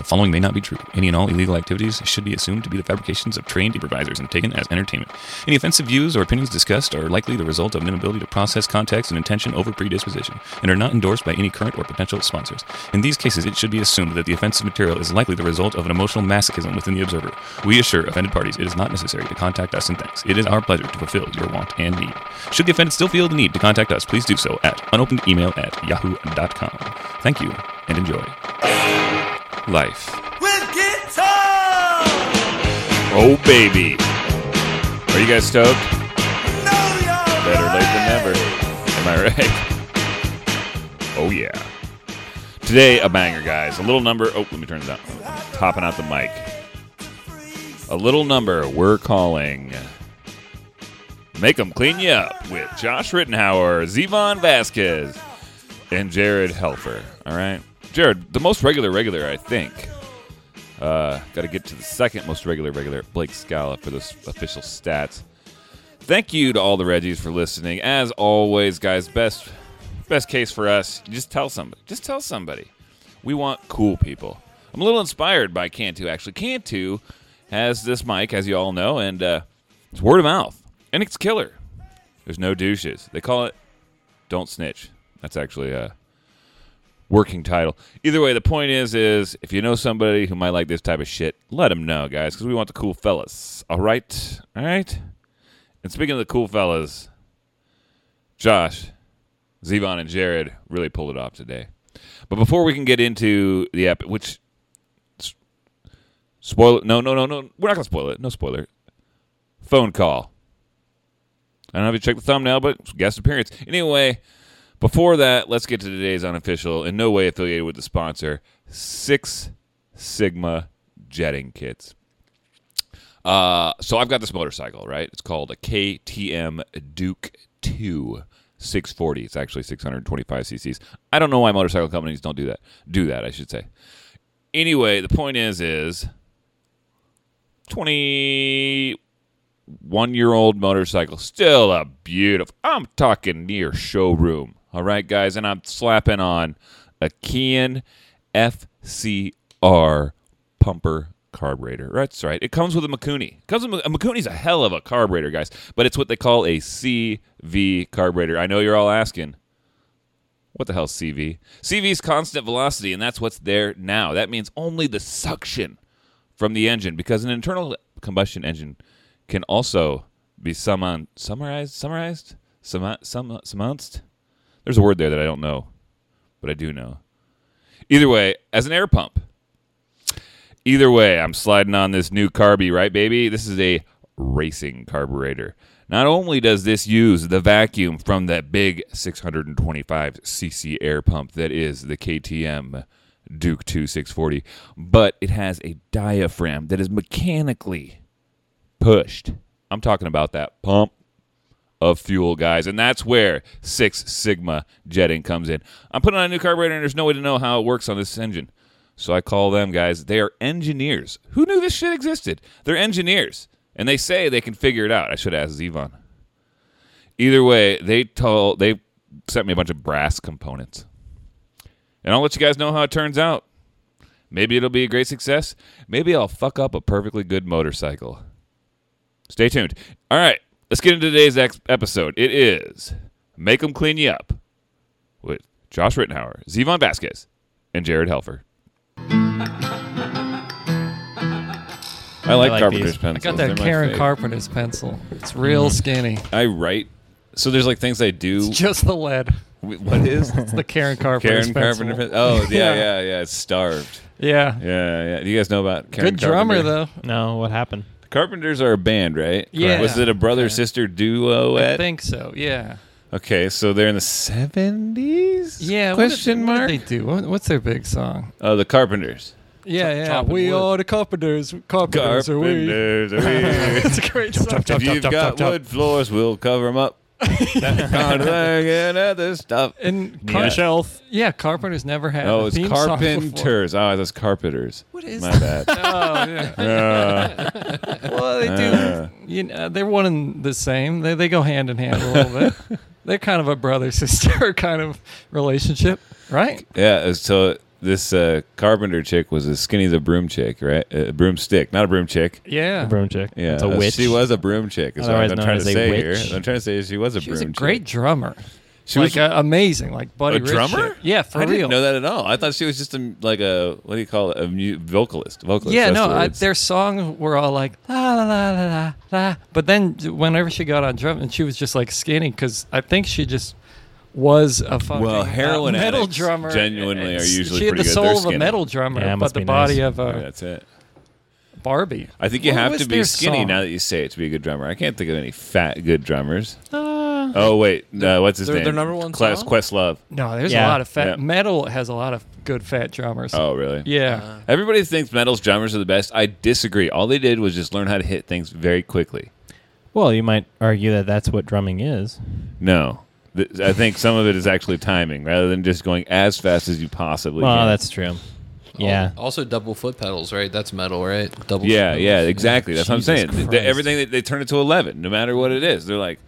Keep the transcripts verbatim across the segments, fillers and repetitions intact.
The following may not be true. Any and all illegal activities should be assumed to be the fabrications of trained improvisers and taken as entertainment. Any offensive views or opinions discussed are likely the result of an inability to process context and intention over predisposition, and are not endorsed by any current or potential sponsors. In these cases, it should be assumed that the offensive material is likely the result of an emotional masochism within the observer. We assure offended parties it is not necessary to contact us in thanks. It is our pleasure to fulfill your want and need. Should the offended still feel the need to contact us, please do so at unopened email at yahoo dot com. Thank you, and enjoy. Life. With guitar! Oh, baby. Are you guys stoked? No, you're Better late than right. never. Am I right? Oh, yeah. Today, a banger, guys. A little number. Oh, let me turn it down. Topping out the mic. A little number we're calling Make 'em Clean You Up with Josh Rittenhauer, Zevon Vasquez, and Jared Helfer. All right? Jared, the most regular regular, I think. Uh, got to get to the second most regular regular, Blake Scala, for those official stats. Thank you to all the Reggies for listening. As always, guys, best best case for us, you just tell somebody. Just tell somebody. We want cool people. I'm a little inspired by Cantu, actually. Cantu has this mic, as you all know, and uh, it's word of mouth. And it's killer. There's no douches. They call it Don't Snitch. That's actually a working title. Either way, the point is, is if you know somebody who might like this type of shit, let them know, guys, because we want the cool fellas. All right? All right? And speaking of the cool fellas, Josh, Zevon, and Jared really pulled it off today. But before we can get into the app, which, spoil it, no, no, no, no, we're not going to spoil it. No spoiler. Phone call. I don't know if you checked the thumbnail, but guest appearance. Anyway, before that, let's get to today's unofficial, in no way affiliated with the sponsor, Six Sigma jetting kits. Uh, so I've got this motorcycle, right? It's called a K T M Duke two six forty. It's actually six hundred twenty-five cc's. I don't know why motorcycle companies don't do that. Do that, I should say. Anyway, the point is, is twenty-one-year-old motorcycle, still a beautiful, I'm talking near showroom. All right, guys, and I'm slapping on a Kian F C R pumper carburetor. That's right. It comes with a Mikuni. It comes with a Mikuni's a hell of a carburetor, guys, but it's what they call a C V carburetor. I know you're all asking, what the hell's C V? C V is constant velocity, and that's what's there now. That means only the suction from the engine, because an internal combustion engine can also be summon, summarized, summarized, sum, sum, summoned. There's a word there that I don't know, but I do know. Either way, as an air pump. Either way, I'm sliding on this new carby, right, baby? This is a racing carburetor. Not only does this use the vacuum from that big six hundred twenty-five cc air pump that is the K T M Duke two six forty, but it has a diaphragm that is mechanically pushed. I'm talking about that pump of fuel, guys, and that's where Six Sigma jetting comes in. I'm putting on a new carburetor, and there's no way to know how it works on this engine. So I call them, guys. They are engineers. Who knew this shit existed? They're engineers, and they say they can figure it out. I should ask Zevon. Either way, they told they sent me a bunch of brass components, and I'll let you guys know how it turns out. Maybe it'll be a great success. Maybe I'll fuck up a perfectly good motorcycle. Stay tuned. All right, let's get into today's ex- episode. It is Make 'em Clean You Up with Josh Rittenhauer, Zevon Vasquez, and Jared Helfer. I like, I like Carpenter's these. pencils. I got that They're my Karen fave. Carpenter's pencil. It's real skinny. I write. So there's like things I do. It's just the lead. Wh- What is? It's the Karen Carpenter's Karen pencil. Carpenter. pen- Oh yeah, Yeah. yeah, yeah. It's starved. Yeah. Yeah, yeah. Do you guys know about Karen Good drummer, Carpenter? though. No, what happened? The Carpenters are a band, right? Yeah. Was it a brother Yeah. sister duo? I At? think so, yeah. Okay, so they're in the seventies. Yeah. Question what did, mark. What did they do? What, what's their big song? Oh, the Carpenters. Yeah, yeah. chopping We wood. are the Carpenters. Carpenters are we. Carpenters. are we. It's a great song. If you've chop, got chop, chop. wood floors, we'll cover them up. That kind of thing and other stuff. And Need Car- a shelf. Yeah, Carpenters never had Oh, a it's theme song before. Carpenters. Oh, that's Carpenters. What is My that? bad. Oh, yeah. Uh, Well, they do. Uh. You know, they're one and the same. They they go hand in hand a little bit. They're kind of a brother sister kind of relationship, right? yeah, so this uh, Carpenter chick was as skinny as a broom chick, right? A broomstick, not a broom chick. Yeah. A broom chick. Yeah, It's a uh, witch. She was a broom chick. Is what Otherwise I'm known trying as to a say witch. here. I'm trying to say she was a She was broom a great chick. drummer. She like was uh, amazing, like Buddy a Rich drummer. shit. Yeah, for I real. didn't know that at all. I thought she was just a, like a what do you call it? A mu- vocalist. Vocalist. Yeah, that's no, the I, words. their songs were all like la la la la la la. But then whenever she got on drum, and she was just like skinny because I think she just was a fucking Well, uh, heroin metal addicts drummer. genuinely are It's- usually she had pretty the good. They're soul of a skinny. metal drummer, Yeah, it but must the be body nice. of a Yeah, that's it. Barbie. I think you What have was to be their skinny song? now that you say it to be a good drummer. I can't think of any fat good drummers. Uh, Oh wait, uh, what's his Their- name? their number one Quest, song? Questlove. No, there's Yeah. a lot of fat. Yeah. Metal has a lot of good fat drummers. Oh really? Yeah. Uh, Everybody thinks metal's drummers are the best. I disagree. All they did was just learn how to hit things very quickly. well, you might argue that that's what drumming is. No. Th- I think some of it is actually timing rather than just going as fast as you possibly Well, can. that's true. Yeah. al- Also, double foot pedals, right? That's metal, right? Double. Yeah, foot yeah, pedals. exactly. That's Jesus what I'm saying. They- Christ. everything they, they turn it to eleven, no matter what it is. They're like,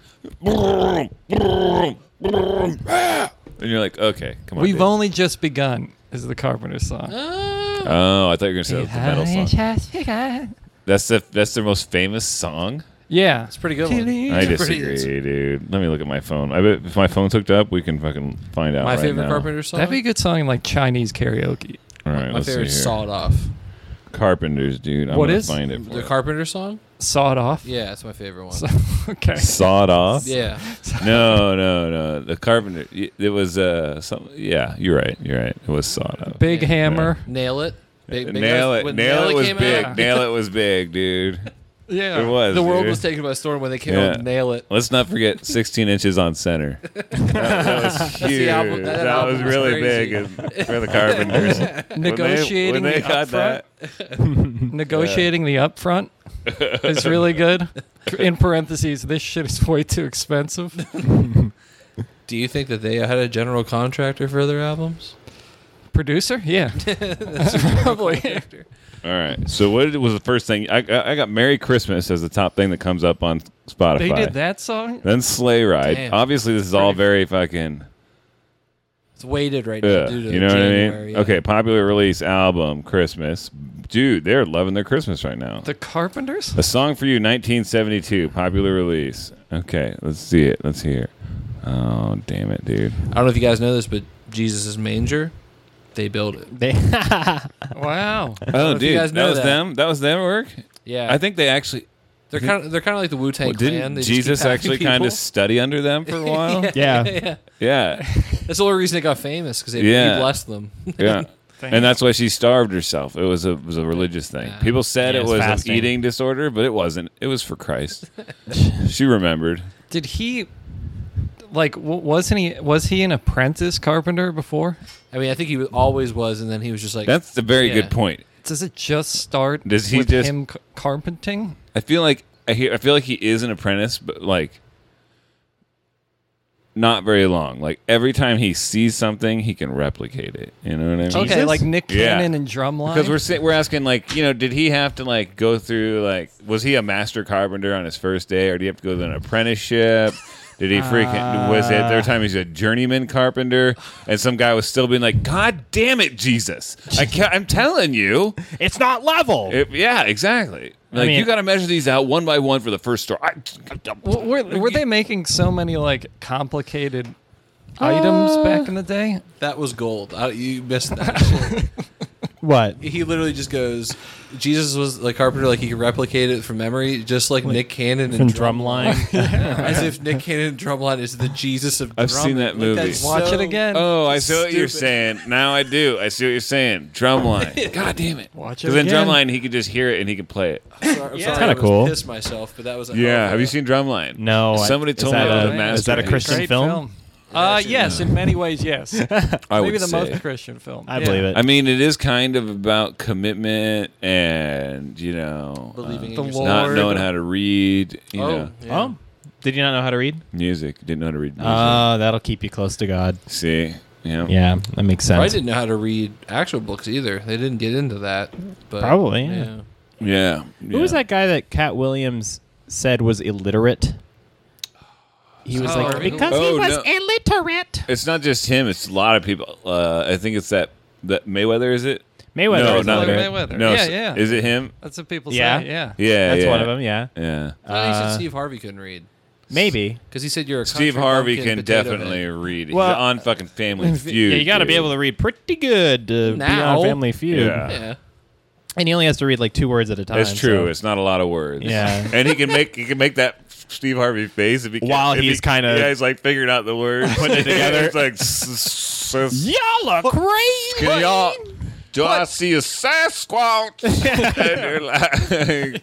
and you're like, okay, come on. We've dude. only just begun is the Carpenter song. Oh, I thought you were gonna say that was the metal song. That's the that's their most famous song. Yeah. It's a pretty good one. I It's pretty- disagree, dude. Let me look at my phone. I bet if my phone's hooked up, we can fucking find out. My right favorite now. Carpenter song. That'd be a good song in like Chinese karaoke. All right, My let's favorite see here. Sawed Off. Carpenters, dude. I'm What gonna is? find it? For The you. Carpenter song. Sawed off. Yeah, it's my favorite one. So- okay. Sawed off. Yeah, No, no, no. The Carpenter. It was uh, some. Yeah, you're right. You're right. It was sawed off. Big Hammer. Nail It. Big, big Nail House- it. when Nail it was came big. out, Nail it was big, dude. Yeah. It was. the world dude. was taken by storm when they came Yeah. out with Nail It. Let's not forget sixteen inches on center. that, that was huge. the album- that that album was was really crazy. big in- for the Carpenters. Negotiating when they, when they the got upfront. that, Negotiating the upfront is really good. In parentheses, this shit is way too expensive. Do you think that they had a general contractor for their albums? Producer? Yeah. Probably. all right. So what was the first thing? I, I I got "Merry Christmas" as the top thing that comes up on Spotify. They did that song? Then "Sleigh Ride." Damn. Obviously, this is all very fucking. It's weighted right now. Yeah, due to you know what I January, mean? yeah. Okay, popular release album, Christmas. Dude, they're loving their Christmas right now. The Carpenters? A Song for You, nineteen seventy-two, popular release. Okay, let's see it. Let's hear it. Oh, damn it, dude. I don't know if you guys know this, but Jesus' manger, they built it. They Wow. Oh, if you dude, guys that know was that. them. That was their work. Yeah, I think they actually. they're kind of they're kind of like the Wu Tang Well, Clan. didn't They just keep Jesus having actually kind people. of study under them for a while? yeah. yeah, Yeah, that's the only reason they got famous because Yeah. he blessed them. yeah. Damn. And that's why she starved herself. It was a it was a religious thing. Yeah. People said Yeah, it it's was fasting. an eating disorder, but it wasn't. It was for Christ. She remembered. Did he, like, w- wasn't he, was he an apprentice carpenter before? I mean, I think he was- always was, and then he was just like, That's a very Yeah. good point. Does it just start Does he with just- him c- carpenting? I feel like I hear. I feel like he is an apprentice, but like not very long. Like every time he sees something, he can replicate it. You know what I mean? Okay, like Nick Yeah. Cannon and Drumline? Because we're sa- we're asking like, you know, did he have to like go through like, was he a master carpenter on his first day, or did he have to go through an apprenticeship? Did he freaking was it there time he's a journeyman carpenter, and some guy was still being like, God damn it, Jesus! I can't, I'm telling you, It's not level. It- yeah, exactly. Like mean- you got to measure these out one by one for the first store. I, W- were, were they making so many, like, complicated items back in the day? that was gold. I, you missed that shit. what? He literally just goes, Jesus was like carpenter, like he could replicate it from memory, just like, Nick Cannon From and Drumline. As if Nick Cannon and Drumline is the Jesus of I've drumming. seen that Like, movie. that's Watch so- it again. Oh, I see what you're Stupid. saying. Now I do. I see what you're saying. Drumline. God damn it. Watch it Because in again. Drumline, he could just hear it and he could play it. I'm sorry, I'm Yeah. sorry, It's kinda I was cool. Pissed myself, but that was a Yeah. hell of Have a- you seen Drumline? No. I- Somebody is told me that it was a- a masterpiece. Is that a Christian Great film? film. Uh, Actually, yes, no. in many ways, yes. I Maybe would the say. most Christian film. I Yeah. believe it. I mean, it is kind of about commitment and, you know, Believing uh, in The yourself. not Lord. knowing how to read, you Oh, know, yeah. Oh, did you not know how to read? music. Didn't know how to read music. Oh, that'll keep you close to God. See? Yeah. Yeah, that makes I sense. didn't know how to read actual books either. They didn't get into that. But, Probably, yeah. Yeah. Who was that guy that Cat Williams said was illiterate? He was Oh, like, really? because Oh, he was no. illiterate. It's not just him. It's a lot of people. Uh, I think it's that That Mayweather, is it? Mayweather. No, is not another- Mayweather. No, Yeah, s- yeah. Is it him? That's what people Yeah. say. Yeah. Yeah, That's yeah. one of them. Yeah. Yeah. I thought he said Uh, Steve Harvey couldn't read. Maybe. Because he said you're a Steve country Harvey bumpkin can potato definitely head. read. Well- He's on fucking Family Feud. Yeah, you got to be dude. able to read pretty good to be Now. on Family Feud. Yeah. Yeah. And he only has to read like two words at a time. That's true. so- It's not a lot of words. Yeah. and he can make he can make that Steve Harvey face if he can, While if he's he- kinda- yeah, he's like figuring out the words, Putting it together. it's like s- s- s- Y'all are crazy. can y'all? Do I see a Sasquatch? and you're like,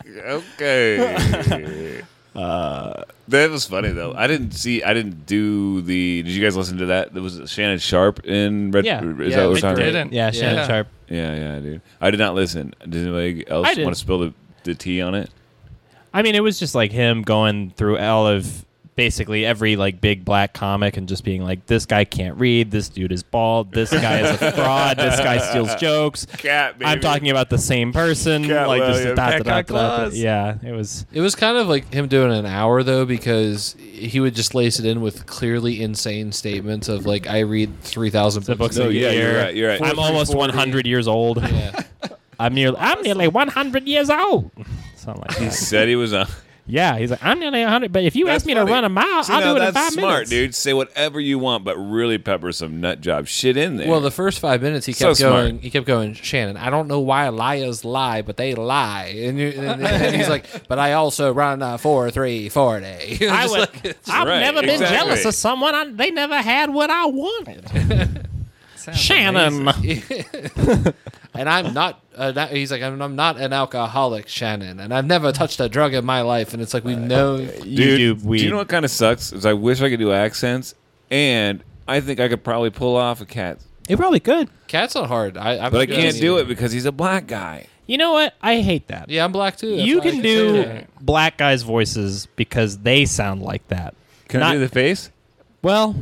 okay. Uh, that was funny though. I didn't see. I didn't do the. Did you guys listen to that? There was Shannon Sharp in Red. Yeah. Is Yeah, that what it we're was talking great. about? Didn't. Yeah, Shannon Yeah. Sharp. Yeah, yeah, dude. I did not listen. Does anybody else I did. want to spill the, the tea on it? I mean, it was just like him going through all of basically every like big black comic and just being like, this guy can't read, this dude is bald, this guy is a fraud, this guy steals jokes. Cat, baby. I'm talking about the same person. Cat like just Williams. da, da, Cat da, got da, da, claws. Yeah, it was. It was kind of like him doing an hour though, because he would just lace it in with clearly insane statements of like, I read three thousand The books. books No, a yeah, year. you're right, you're right. I'm almost one hundred years old. Yeah. I'm nearly. I'm nearly one hundred years old. Something like He that. said he was on. Yeah, he's like, I'm nearly one hundred. But if you That's ask me funny. to run a mile, See, I'll now do it in that's five smart, minutes. dude. Say whatever you want, but really pepper some nut job shit in there. Well, the first five minutes he So kept smart. going. He kept going, Shannon. I don't know why liars lie, but they lie. And, you, and, and he's like, but I also run a four three forty. I would, I've Right, never been exactly. jealous of someone. I, they never had what I wanted. Sounds Shannon. amazing. And I'm not. Uh, not- he's like, I'm, I'm not an alcoholic, Shannon, and I've never touched a drug in my life. And it's like we know. dude, You do weed. you know what kind of sucks? Is I wish I could do accents, and I think I could probably pull off a cat, You probably could. Cat's not hard. I, I'm but I not good can't at do either. it because he's a black guy. You know what? I hate that. Yeah, I'm black too. That's you why I can say do that. black guys' voices because they sound like that. Can Not- I do the face? Well,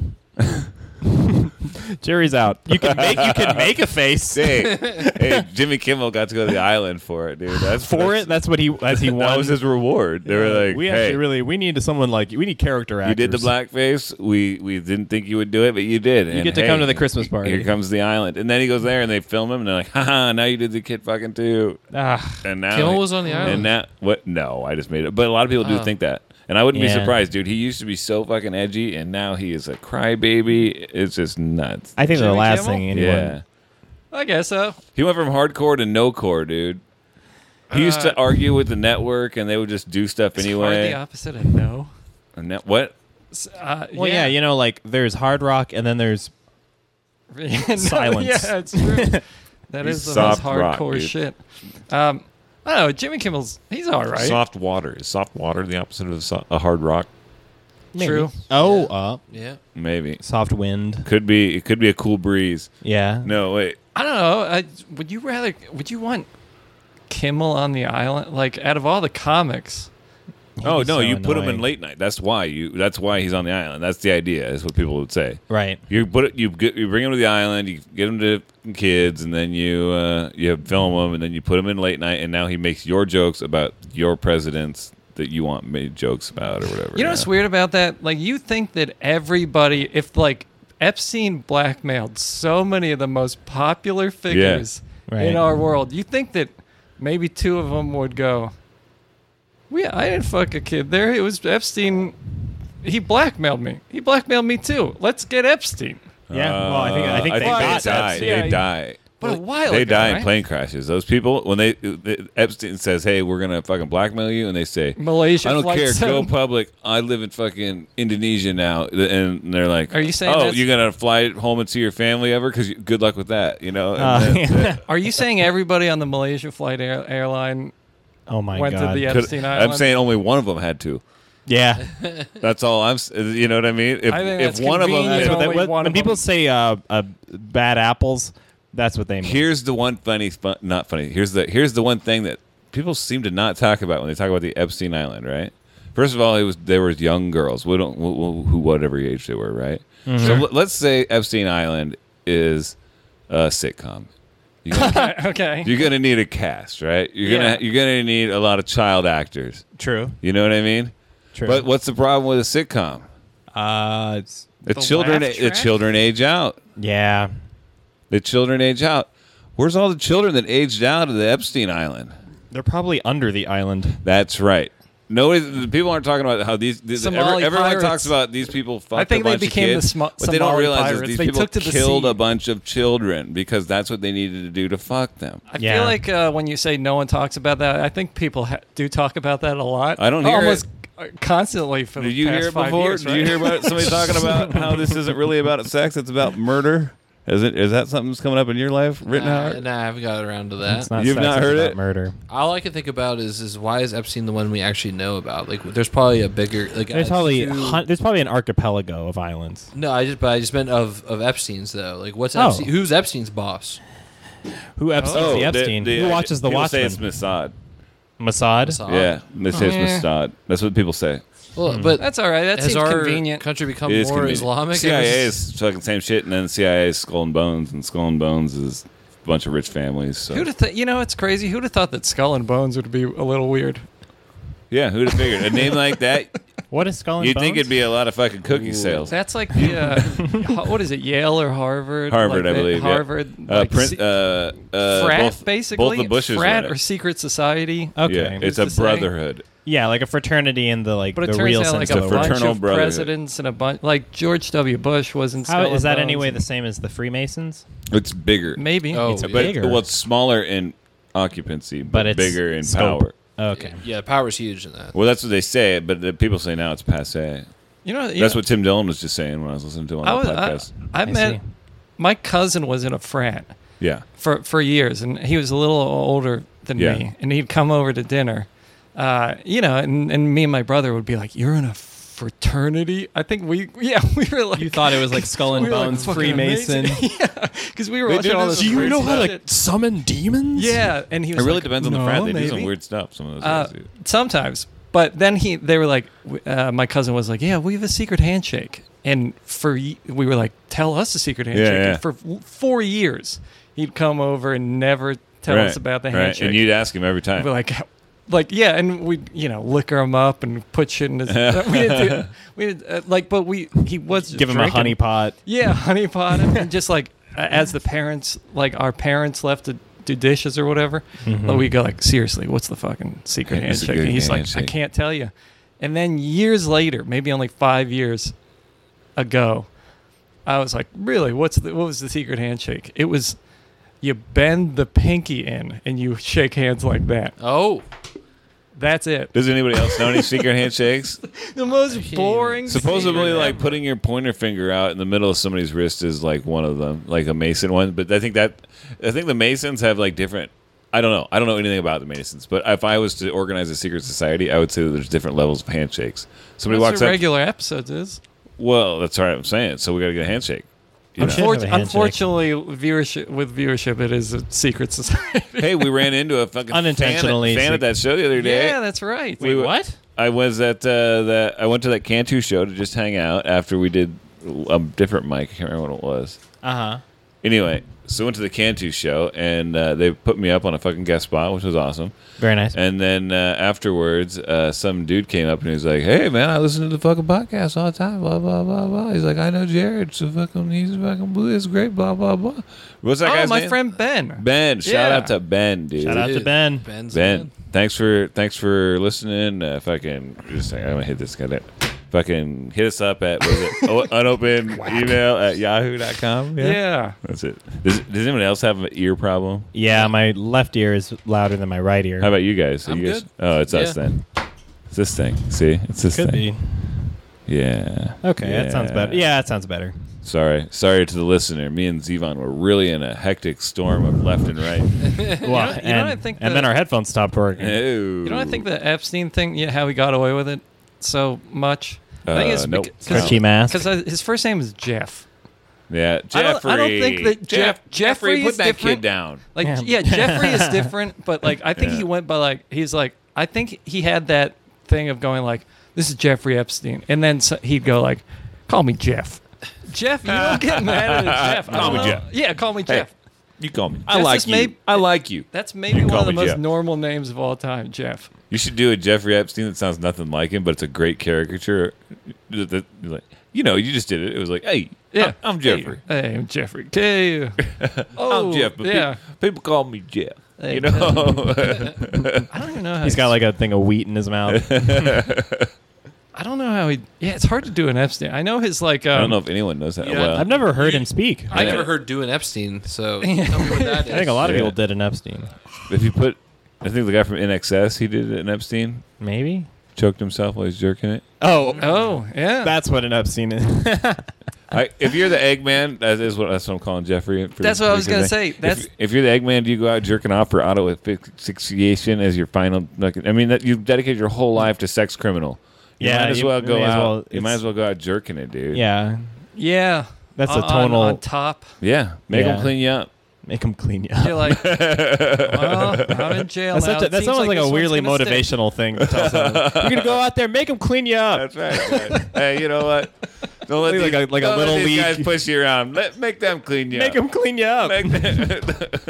jury's out. You can make you can make a face Hey, hey, Jimmy Kimmel got to go to the island for it, dude. That's for that's- it. That's what he as he That won. was his reward. They were like, we "Hey, actually really we need someone like you. We need character actors. you did the blackface. We we didn't think you would do it, but you did. You get to come to the Christmas party. Here comes the island, and then he goes there, and they film him, and they're like, "Haha, now you did the kid fucking too." Ah, And now Kimmel was on the island? And now what? No, I just made it. But a lot of people do Oh. think that, and I wouldn't be Yeah. surprised, dude. He used to be so fucking edgy, and now he is a crybaby. It's just nuts. I think the Jimmy last Kimmel? thing anyone. Yeah, I guess so. he went from hardcore to no core, dude. He used to Uh, argue with the network, and they would just do stuff It's hard anyway. the opposite of no. And that, what? S- Uh, Well, yeah. you know, like there's hard rock and then there's No, Silence. Yeah, it's true. That He's is the soft most rock, hardcore dude. shit. Um, I don't know. Jimmy Kimmel's he's all right. Soft water. Is soft water the opposite of so- a hard rock? maybe. True. Oh, uh, Yeah. Maybe. soft wind. Could be. It could be a cool breeze. Yeah. No, wait. I don't know. I, would you rather? Would you want Kimmel on the island? Like out of all the comics, Oh He's no, so you put him in annoying. late night. That's why you. That's why he's on the island. That's the idea. Is what people would say. Right. You put it. You get. You bring him to the island. You get him to kids, and then you uh, you film him, and then you put him in late night, and now he makes your jokes about your presidents that you want made jokes about or whatever. you know what's weird about that? Like you think that everybody, if like Epstein blackmailed so many of the most popular figures Right. in our world, you think that maybe two of them would go, "Yeah, I didn't fuck a kid there. It was Epstein. He blackmailed me. He blackmailed me too. Let's get Epstein." Yeah. well, I think I think Uh, they they got die. that. Yeah. They die. But a while They ago, die in right? plane crashes. Those people, when they Epstein says, "Hey, we're gonna fucking blackmail you," and they say, Malaysia "I don't Flight care, seven. go public. I live in fucking Indonesia now," and they're like, Are you saying "Oh, that's- you're gonna fly home and see your family ever? Because good luck with that, you know." And Uh, then- yeah. Are you saying everybody on the Malaysia Flight air, airline Oh my went god. to the Could- Epstein Island? I'm saying only one of them had to. yeah. That's all I'm. s- You know what I mean? If, I think if that's one of them, convenient. if- That's what they- only what- one when of people them. say uh, uh, bad apples, that's what they mean. here's the one funny, fun, not funny. Here's the here's the one thing that people seem to not talk about when they talk about the Epstein Island, right? First of all, it was there was young girls. We don't who, who whatever age they were, right? So l- let's say Epstein Island is a sitcom. You're gonna, okay. you're gonna need a cast, right? You're Yeah. gonna you're gonna need a lot of child actors. True. You know what I mean? True. But what's the problem with a sitcom? uh, it's, The, The children laugh the track? children age out. yeah. The children age out. Where's all the children that aged out of the Epstein Island? They're probably under the island. That's right. No, the people aren't talking about how these. these Somali every, everyone pirates. talks about these people fucked I think a they bunch became of the kids. Sm- what they don't Somali realize pirates. is these They people took to the killed sea. a bunch of children because that's what they needed to do to fuck them. I Yeah. feel like uh, when you say no one talks about that, I think people ha- do talk about that a lot. I don't hear almost it. constantly for the Did you past hear it five before? years, Did you right? hear about somebody talking about how this isn't really about sex? It's about murder. Is it? Is that something that's coming up in your life, written Nah, out? nah, I haven't got around to that. It's not You've sex, not it's heard about it? Murder. All I can think about is is why is Epstein the one we actually know about? Like, there's probably a bigger like. There's a probably few- hun- there's probably an archipelago of islands. no, I just but I just meant of of Epstein's though. Like, what's Oh. Epstein, who's Epstein's boss? Who Epstein's Oh, the Epstein? the- Who the- watches the people Watchmen? Say it's Mossad. Mossad. Mossad. Yeah, they say it's yeah. Mossad. That's what people say. Well, but That's all right. That has seems our convenient. country become It is more convenient. Islamic? C I A is fucking same shit, and then C I A is Skull and Bones, and Skull and Bones is a bunch of rich families. So. Who'd have th- you know, it's crazy. Who'd have thought that Skull and Bones would be a little weird? Yeah, who'd have figured a name like that? What is Skull and You'd Bones? think it'd be a lot of fucking cookie sales. That's like the uh, ho- what is it? Yale or Harvard? Harvard, Like I the- believe. yeah. Harvard. Uh, like print, se- uh, uh, frat, both, basically. Both the Bushes frat run or it. secret society. Okay. Yeah, it's Who's a to say? brotherhood. Yeah, like a fraternity in the like But it the turns real out sense like It's a a of the word. bunch fraternal of brotherhood. presidents and a bunch like George W. Bush was in Skull How and is that Bones anyway and- the same as the Freemasons? It's bigger. Maybe. Oh, It's yeah. but bigger. well, it's smaller in occupancy, but, But it's bigger in scope. power. Okay. Yeah, power's huge in that. Well, that's what they say, but the people say now it's passe. You know, you That's know, what Tim Dillon was just saying when I was listening to him on I the was. I, podcast. I I met see. my cousin was in a frat yeah. for for years, and he was a little older than Yeah. me, and he'd come over to dinner. Uh, you know, and, and me and my brother would be like, "You're in a fraternity?" I think we, yeah, we were like, You thought it was like Skull and we were like, Bones, fucking Freemason. amazing. Yeah, because we were They watching do all this this. Do you weird know how to shit. summon demons? Yeah, and he It was. really like, depends on the "No, frat. They do maybe." some weird stuff. Some of those Uh, guys do. sometimes, but then he, they were like, uh, my cousin was like, "Yeah, we have a secret handshake," and for ye- we were like, "Tell us a secret handshake." Yeah, yeah. And for f- four years, he'd come over and never tell right, us about the right. handshake. And you'd ask him every time. We'd be like, like yeah, and we, you know, liquor him up and put shit in his. we didn't do, we did uh, like, but we he was Give him drinking. a honey pot. Yeah, honey pot him, and just like uh, as the parents, like our parents left to do dishes or whatever, but we go like, seriously, what's the fucking secret It's a handshake? good And he's handshake. like, I can't tell you. And then years later, maybe only five years ago, I was like, really, what's the, what was the secret handshake? It was you bend the pinky in and you shake hands like that. Oh, That's it. Does anybody else know any secret handshakes? The most boring. Supposedly, secret like ever. putting your pointer finger out in the middle of somebody's wrist is like one of them, like a Mason one. But I think that I think the Masons have like different. I don't know. I don't know anything about the Masons. But if I was to organize a secret society, I would say that there's different levels of handshakes. Somebody That's walks what up. regular episodes is. Well, that's all right. I'm saying. So we got to get a handshake. You know? should have a Unfor- handshake. unfortunately, viewership with viewership, it is a secret society. Hey, we ran into a fucking Unintentionally fan, at, fan at that show the other day. Yeah, that's right. We were- What? I was at uh, the. I went to that Cantu show to just hang out after we did a different mic. I can't remember what it was. Uh huh. Anyway, so I went to the Cantu show and uh, they put me up on a fucking guest spot, which was awesome. Very nice. And then uh, afterwards, uh, some dude came up and he was like, "Hey man, I listen to the fucking podcast all the time." Blah blah blah blah. He's like, "I know Jared. So fucking he's fucking blue. It's great." Blah blah blah. What's that Oh, guy's my name? friend Ben. Ben. Shout Yeah. out to Ben, dude. Shout out to Dude, Ben. Ben's Ben, man. thanks for thanks for listening. Uh, fucking, just a second, I'm gonna hit this guy. There. Fucking hit us up at was it o- unopened email at yahoo dot com. Yeah. That's it. Does, does anyone else have an ear problem? Yeah, my left ear is louder than my right ear. How about you guys? Are I'm you guys good. Oh, it's us Yeah. then. It's this thing. See, it's this Could thing. be. Yeah. Okay, that sounds Yeah. better. Yeah, that sounds better. Sorry, sorry to the listener. Me and Zevon were really in a hectic storm of left and right. Well, you know and, what I think and the- then our headphones stopped working. Oh. You know, I think the Epstein thing, yeah, how he got away with it so much. I think Uh, it's nope. Stretchy mask. because his first name is Jeff. Yeah, I don't- Jeffrey. I don't think that Jeff- Jeffrey, Jeffrey put is that different. kid down. Like, Yeah. yeah, Jeffrey is different, but like, I think Yeah. he went by like, he's like, I think he had that thing of going like, this is Jeffrey Epstein, and then so he'd go like, call me Jeff. Jeff, you don't get mad at Jeff. I Call don't me know. Jeff. Yeah, call me Hey, Jeff. You call me. I That's like just you. maybe- I like you. That's maybe You one call of the me most Jeff. normal names of all time, Jeff. You should do a Jeffrey Epstein that sounds nothing like him, but it's a great caricature. That- that- like, you know, you just did it. It was like, hey, Yeah, I'm Jeffrey. Hey, hey, I'm Jeffrey. Hey, oh, I'm Jeff, but yeah. pe- people call me Jeff. Hey, you know, I don't even know how He's got like a thing of wheat in his mouth. I don't know how he. Yeah, it's hard to do an Epstein. I know his like. Um, I don't know if anyone knows that Yeah, well. I've never heard him speak. I Yeah. never heard doing Epstein, so tell me what that is. I think a lot of Yeah. people did an Epstein. If you put, I think the guy from N X S, he did it in Epstein, Maybe. choked himself while he's jerking it. Oh, Oh yeah. that's what an Epstein is. I, if you're the Eggman, that is what that's what I'm calling Jeffrey. for- That's what I was for gonna the thing. say. If- That's- if, you're the Eggman, do you go out jerking off for auto asphyxiation as your final? Like, I mean, that you dedicate your whole life to sex criminal. You Yeah, might as you well go may as out. well- you it's- might as well go out jerking it, dude. yeah. yeah. That's on, a tonal. on, on top. yeah. Make Yeah. them clean you up. Make him clean you up. You're like, well, I'm in jail That's, now. such a, It that's seems almost like, this a one's weirdly gonna stick. motivational thing to tell someone. You're gonna go out there, make him clean you up. That's right. right. Hey, you know what? Don't let Like these, a- like a don't let little these league- guys push you around. Let make them clean you Make up. him clean you up. Make them-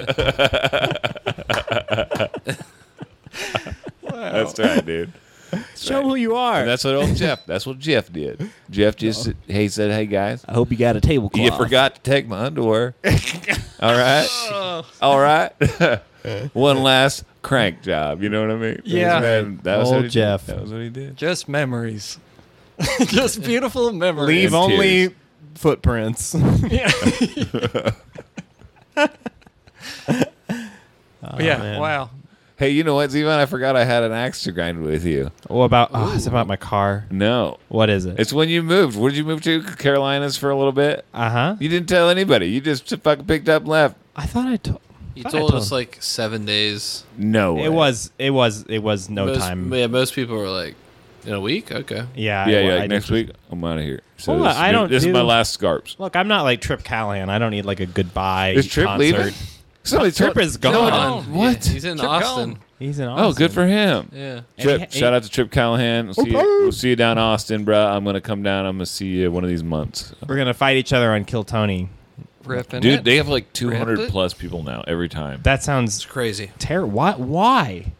That's right, dude. Show who you are. And that's what old Jeff. That's what Jeff did. Jeff just he said, "Hey guys, I hope you got a tablecloth. you forgot to take my underwear. All right, all right. One last crank job. You know what I mean? Yeah. Man, that was Old what he Jeff. Did. That was what he did. Just memories. Just beautiful memories. Leave And only tears. footprints. yeah. man. Wow. Hey, you know what, Zevan? I forgot I had an axe to grind with you. What about? Oh, it's about my car. No, What is it? it's when you moved. Where did you move to? Carolinas for a little bit. Uh huh. You didn't tell anybody. You just fucking picked up and left. I thought I told. You thought I told us told- like seven days. No, way. It was. It was. It was no most, time. Yeah, most people were like, in a week? Okay. Yeah. Yeah, I, yeah. I Like next did- week, I'm out of here. So Hold this, on, I don't this is do- my last scarps. Look, I'm not like Trip Callahan. I don't need like a goodbye. Is Trip concert. leaving? Somebody Trip told- is gone. No, What? Yeah, he's in Trip Austin. gone. He's in Austin. Oh, good for him. Yeah. Trip, And he- shout out to Trip Callahan. We'll see, you, we'll see you down Austin, bro. I'm gonna come down. I'm gonna see you one of these months, We're gonna fight each other on Kill Tony. Ripping dude. it. They have like two hundred it. plus people now every time. That sounds It's crazy. terrible. Why? Why?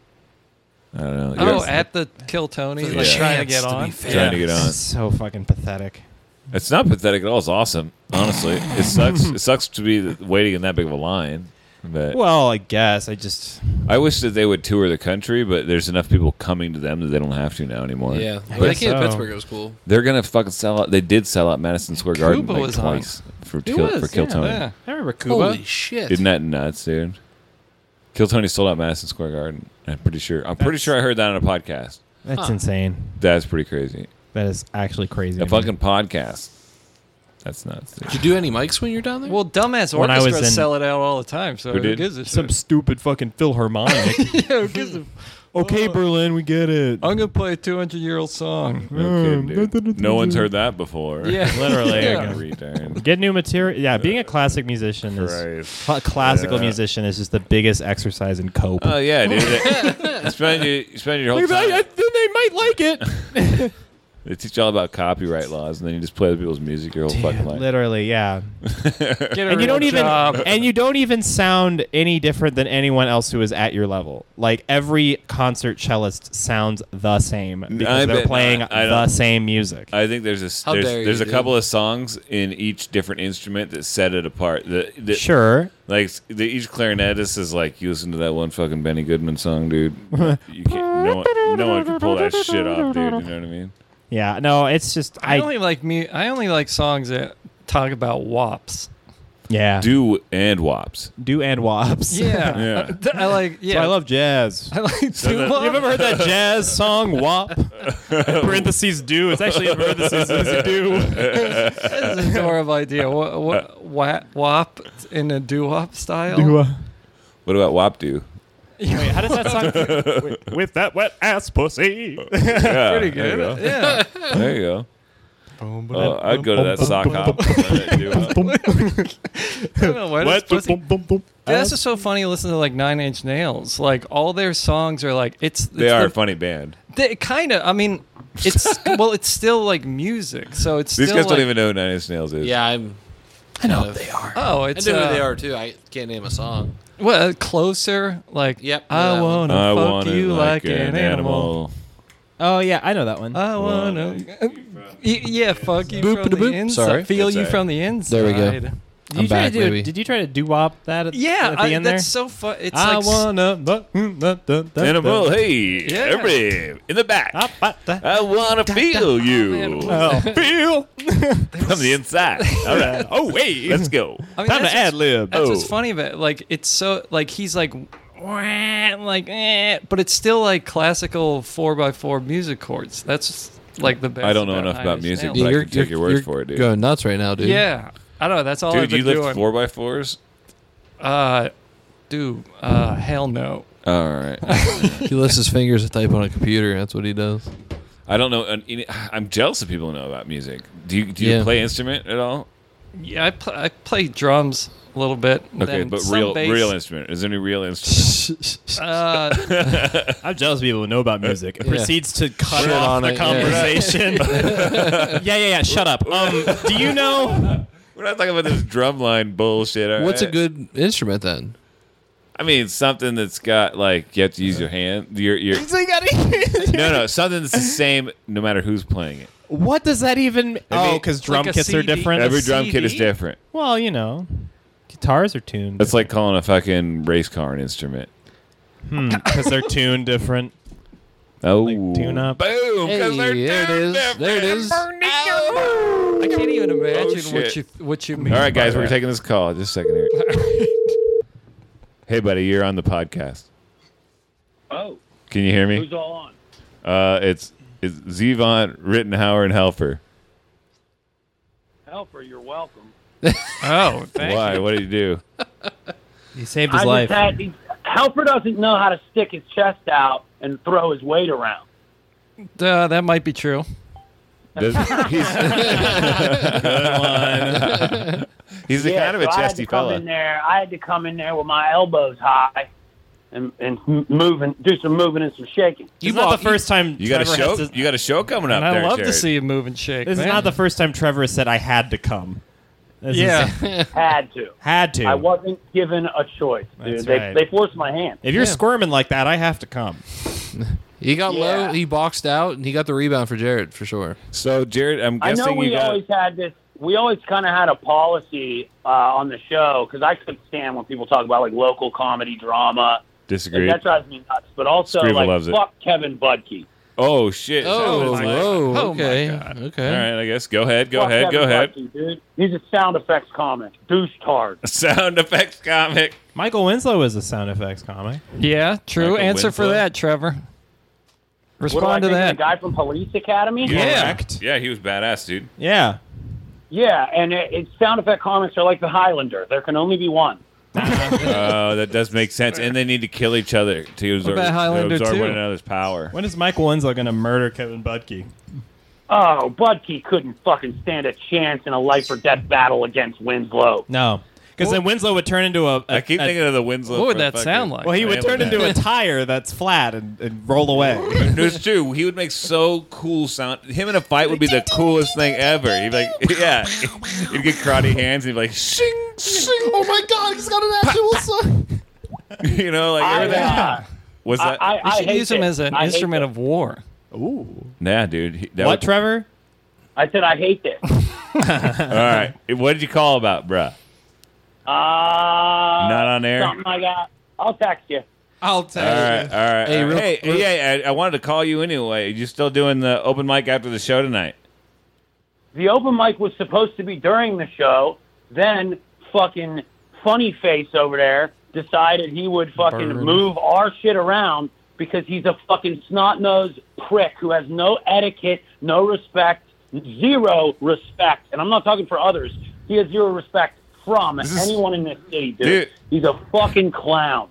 I don't know. Oh, Yes. at the Kill Tony, For the like trying to chance get to on. be fair. trying to get on. It's so fucking pathetic. It's not pathetic at all. It's awesome. Honestly, it sucks. It sucks to be waiting in that big of a line. But Well, I guess I just. I wish that they would tour the country, but there's enough people coming to them that they don't have to now anymore. Yeah. I But I guess came to so. Pittsburgh. It was cool. They're gonna fucking sell out. They did sell out Madison Square Garden Cuba like was on. twice for It Kill, was, for Kill yeah, Tony. yeah. I remember Cuba. Holy shit. Isn't that nuts, dude? Kill Tony sold out Madison Square Garden. I'm pretty sure. I'm pretty That's- sure I heard that on a podcast. That's Huh. insane. That's pretty crazy. That is actually crazy. A to me. fucking podcast. That's nuts. Dude. Did you do any mics when you're down there? Well, dumbass When I was orchestras in- sell it out all the time. So Who who did? gives a some shit? stupid fucking Philharmonic. Yeah, who gives a- okay, Oh. Berlin, we get it. I'm gonna play a two hundred year old song. No kidding, dude. No one's heard that before. Yeah, Literally. Yeah. Return. Get new material. Yeah, being a classic musician is Christ. cl- classical Yeah. musician is just the biggest exercise in cope. Oh yeah, dude. you spend your you spend your whole time. they might like it. They teach you all about copyright laws, and then you just play other people's music your whole fucking life. Literally, yeah. Get a And you real don't even job. and you don't even sound any different than anyone else who is at your level. Like every concert cellist sounds the same because I they're bet playing not. I the don't- same music. I think there's a How there's, dare you, there's a dude. couple of songs in each different instrument that set it apart. The, the Sure. like the, each clarinetist is like, you listen to that one fucking Benny Goodman song, dude. You can't. No one, no one can pull that shit off, dude. You know what I mean? Yeah. No, it's just I I. only like me. I only like songs that talk about W A Ps. yeah. Do and wops. Do and wops. Yeah, Yeah. I like. Yeah, So I love jazz. I like So doo that- wop. You've ever heard that jazz song "W A P"? Parentheses do. It's actually in parentheses is do. That's a horrible idea. What, what, wa- wop in a doo wop style? What about wop do? Wait, how does that song? With, with that wet ass pussy. Yeah, Pretty there you good. go. Yeah. There you go. Oh, I'd go to that sock hop. I don't know why that's pussy. Dude, that's just so funny. Listen to like Nine Inch Nails. Like all their songs are like it's. it's They are the, a funny band. They kind of. I mean, it's well, it's still like music. So it's These still guys like, don't even know who Nine Inch Nails is. Yeah, I'm. I know who they are. Oh, I it's know uh, who they are too. I can't name a song. Well, closer. Like Yep, know I that one. wanna I fuck want it you like, an animal. Oh yeah, I know that one. I wanna. Y- yeah, fuck you Boop from da the boop. inside. Sorry. Feel That's you all right. from the inside. There we go. Did I'm you try back, to do? baby. Did you try to doo-wop that at, Yeah, at the I, end there? that's so fun. It's I like wanna. Animal, hey, Yeah. everybody in the back. I want to feel you Oh, feel. from the inside. All right. Oh wait. Let's go. I mean, Time that's to ad lib. That's what's Oh. funny about it. Like it's so like he's like "Wah," like eh, but it's still like classical four by four music chords. That's like the best. I don't know about enough Nine about Inch music, Nails. but I you're, can take your words you're for it, dude. going nuts right now, dude. Yeah, I don't know. That's all I've Dude, been you lift doing. four by fours? Uh, dude, uh, hell no. All right. He lifts his fingers to type on a computer. That's what he does. I don't know. and, you know, I'm jealous of people who know about music. Do you do you Yeah. play instrument at all? Yeah, I, pl- I play drums a little bit. and Okay, then but some real bass. real instrument. Is there any real instrument? Uh, I'm jealous of people who know about music. It Yeah. proceeds to cut Shit off on the it, yeah. conversation. Yeah. yeah, yeah, Shut up. Um, do you know? We're not talking about this drumline bullshit. all What's a right? good instrument then? I mean, something that's got like you have to use your hand. Your your no no something that's the same no matter who's playing it. What does that even? Oh, because drum like a kits are C D. different. Every a drum kit is C D? different. Well, you know, guitars are tuned. That's like calling a fucking race car an instrument. because they're tuned different. Oh, Like tune up. Boom! Hey, Because they're there it tuned is. There it is. different. I can't even imagine Oh, what shit. you what you mean. All right, guys, by we're that. taking this call. Just a second here. Hey, buddy, you're on the podcast. Oh, Can you hear me? who's all on? Uh, it's it's Zevon, Rittenhauer, and Helfer. Helper, you're welcome. Oh, thank Why? you. What did you do? He saved his I life. just had these, Helper doesn't know how to stick his chest out and throw his weight around. Uh, that might be true. Does, he's he's a yeah, kind of a so I had chesty to come fella. in there. I had to come in there with my elbows high and and m- moving, do some moving and some shaking. It's not the first time You got a Trevor show. has to- You got a show coming up And I there, love Jared. to see you move and shake. This is man. not the first time Trevor has said I had to come. This Yeah. is- Had to. had to. I wasn't given a choice, dude. That's They, right. they forced my hand. If you're Yeah. squirming like that, I have to come. He got Yeah. low. He boxed out, and he got the rebound for Jared for sure. So, Jared, I'm I guessing know you we got. always had this. We always kind of had a policy uh, on the show because I couldn't stand when people talk about like local comedy drama. Disagree. Like, that drives me nuts. But also, Scribble like, loves it. fuck Kevin Budke. Oh shit! Oh, So- whoa. Oh, my okay. God. Okay. All right, I guess. Go ahead. Go Fuck ahead. Kevin Go ahead. Budke, dude. He's a sound effects comic. Douche tard. Sound effects comic. Michael Winslow is a sound effects comic. Yeah, true. Michael Answer for Winslow. that, Trevor. What do I Respond to think of that. The guy from Police Academy? Yeah. Correct. Yeah, he was badass, dude. Yeah. Yeah, and it, it's sound effect comics are like the Highlander. There can only be one. Oh, that does make sense. And they need to kill each other to absorb, about to Highlander absorb two? one another's power. When is Michael Winslow going to murder Kevin Budke? Oh, Budke couldn't fucking stand a chance in a life or death battle against Winslow. No. Because then Winslow would turn into a. a I keep a- thinking of the Winslow. What would from that fucking- sound like? Well, he would Family turn into Guy. a tire that's flat and, and roll away. It's true. He would make so cool sound. Him in a fight would be the coolest thing ever. He'd be like, yeah, he'd get karate hands. And he'd be like, shing, shing. Oh my God! He's got an actual son. You know, like I, everything. uh, Was I, that? I, We I should hate use him this. as an I hate instrument this. of war. Ooh. Nah, dude. He- that What, would- Trevor? I said I hate this. All right. What did you call about, bruh? Uh, Not on air? Something like that. I'll text you. I'll tell All right, all right. Hey, Hey, real- hey, real- yeah, I, I wanted to call you anyway. You still doing the open mic after the show tonight? The open mic was supposed to be during the show. Then fucking funny face over there decided he would fucking Burn. move our shit around because he's a fucking snot-nosed prick who has no etiquette, no respect, zero respect. And I'm not talking for others. He has zero respect from is- anyone in this city, dude. Dude. He's a fucking clown.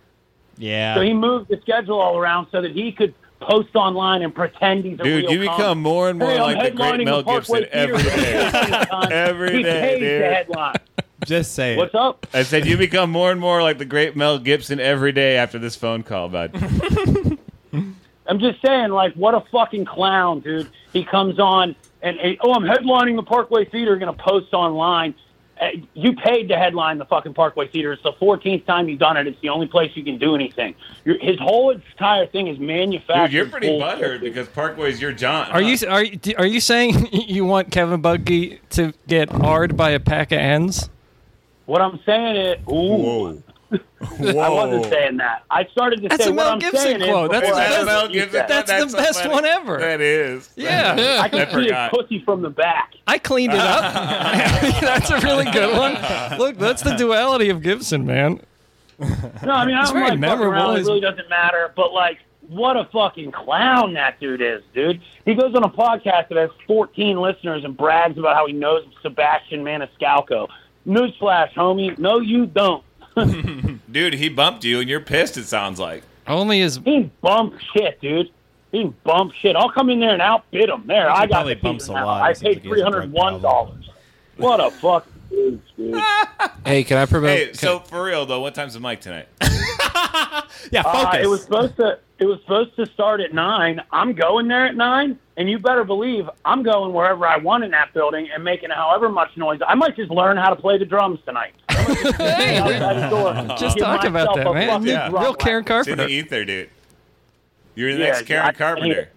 Yeah. So he moved the schedule all around so that he could post online and pretend he's a Dude, real you become comic. more and more Hey, I'm like the great headlining Mel the Parkway Gibson every Theater day. this time. Every he day, pays dude. the headline. Just say it. What's up? I said you become more and more like the great Mel Gibson every day after this phone call, bud. I'm just saying, like, what a fucking clown, dude. He comes on and, and oh, I'm headlining the Parkway Theater, going to post online. Uh, You paid to headline the fucking Parkway Theater. It's the fourteenth time you've done it. It's the only place you can do anything. Your, his whole entire thing is manufactured. Dude, you're pretty bullshit. butthurt because Parkway's your John. Are you are you- are you saying you want Kevin Buggy to get hard by a pack of ends? What I'm saying is, ooh, Whoa. I wasn't saying that. I started to That's say a Mel what I'm Gibson saying quote. is That's- before I that's- heard Mel what you Gibson. said. That's the so best funny. one ever. That is. Yeah. I can I see his forgot. pussy from the back. I cleaned it up. That's a really good one. Look, that's the duality of Gibson, man. No, I mean, I It's don't very like fucking memorable. around. It He's- really doesn't matter. But, like, what a fucking clown that dude is, dude. He goes on a podcast that has fourteen listeners and brags about how he knows Sebastian Maniscalco. Newsflash, homie. No, you don't. Dude, he bumped you and you're pissed, it sounds like. Only his He bumped shit, dude. He bumped shit. I'll come in there and outbid him. There, I got probably the bumps season a now. lot. I It seems like paid he has three a hundred drug one dollars. What a fucking dude, dude. Hey, can I promote? Hey, can- so for real though, what time's the mic tonight? Yeah, Uh, focus. it was supposed to. It was supposed to start at nine. I'm going there at nine, and you better believe I'm going wherever I want in that building and making however much noise. I might just learn how to play the drums tonight. I might just stand outside the door, Just give talk about myself that, a man. fucking Yeah. drum Real Karen lesson. It's in the Carpenter. ether, dude. You're the Yeah, next Karen I- Carpenter.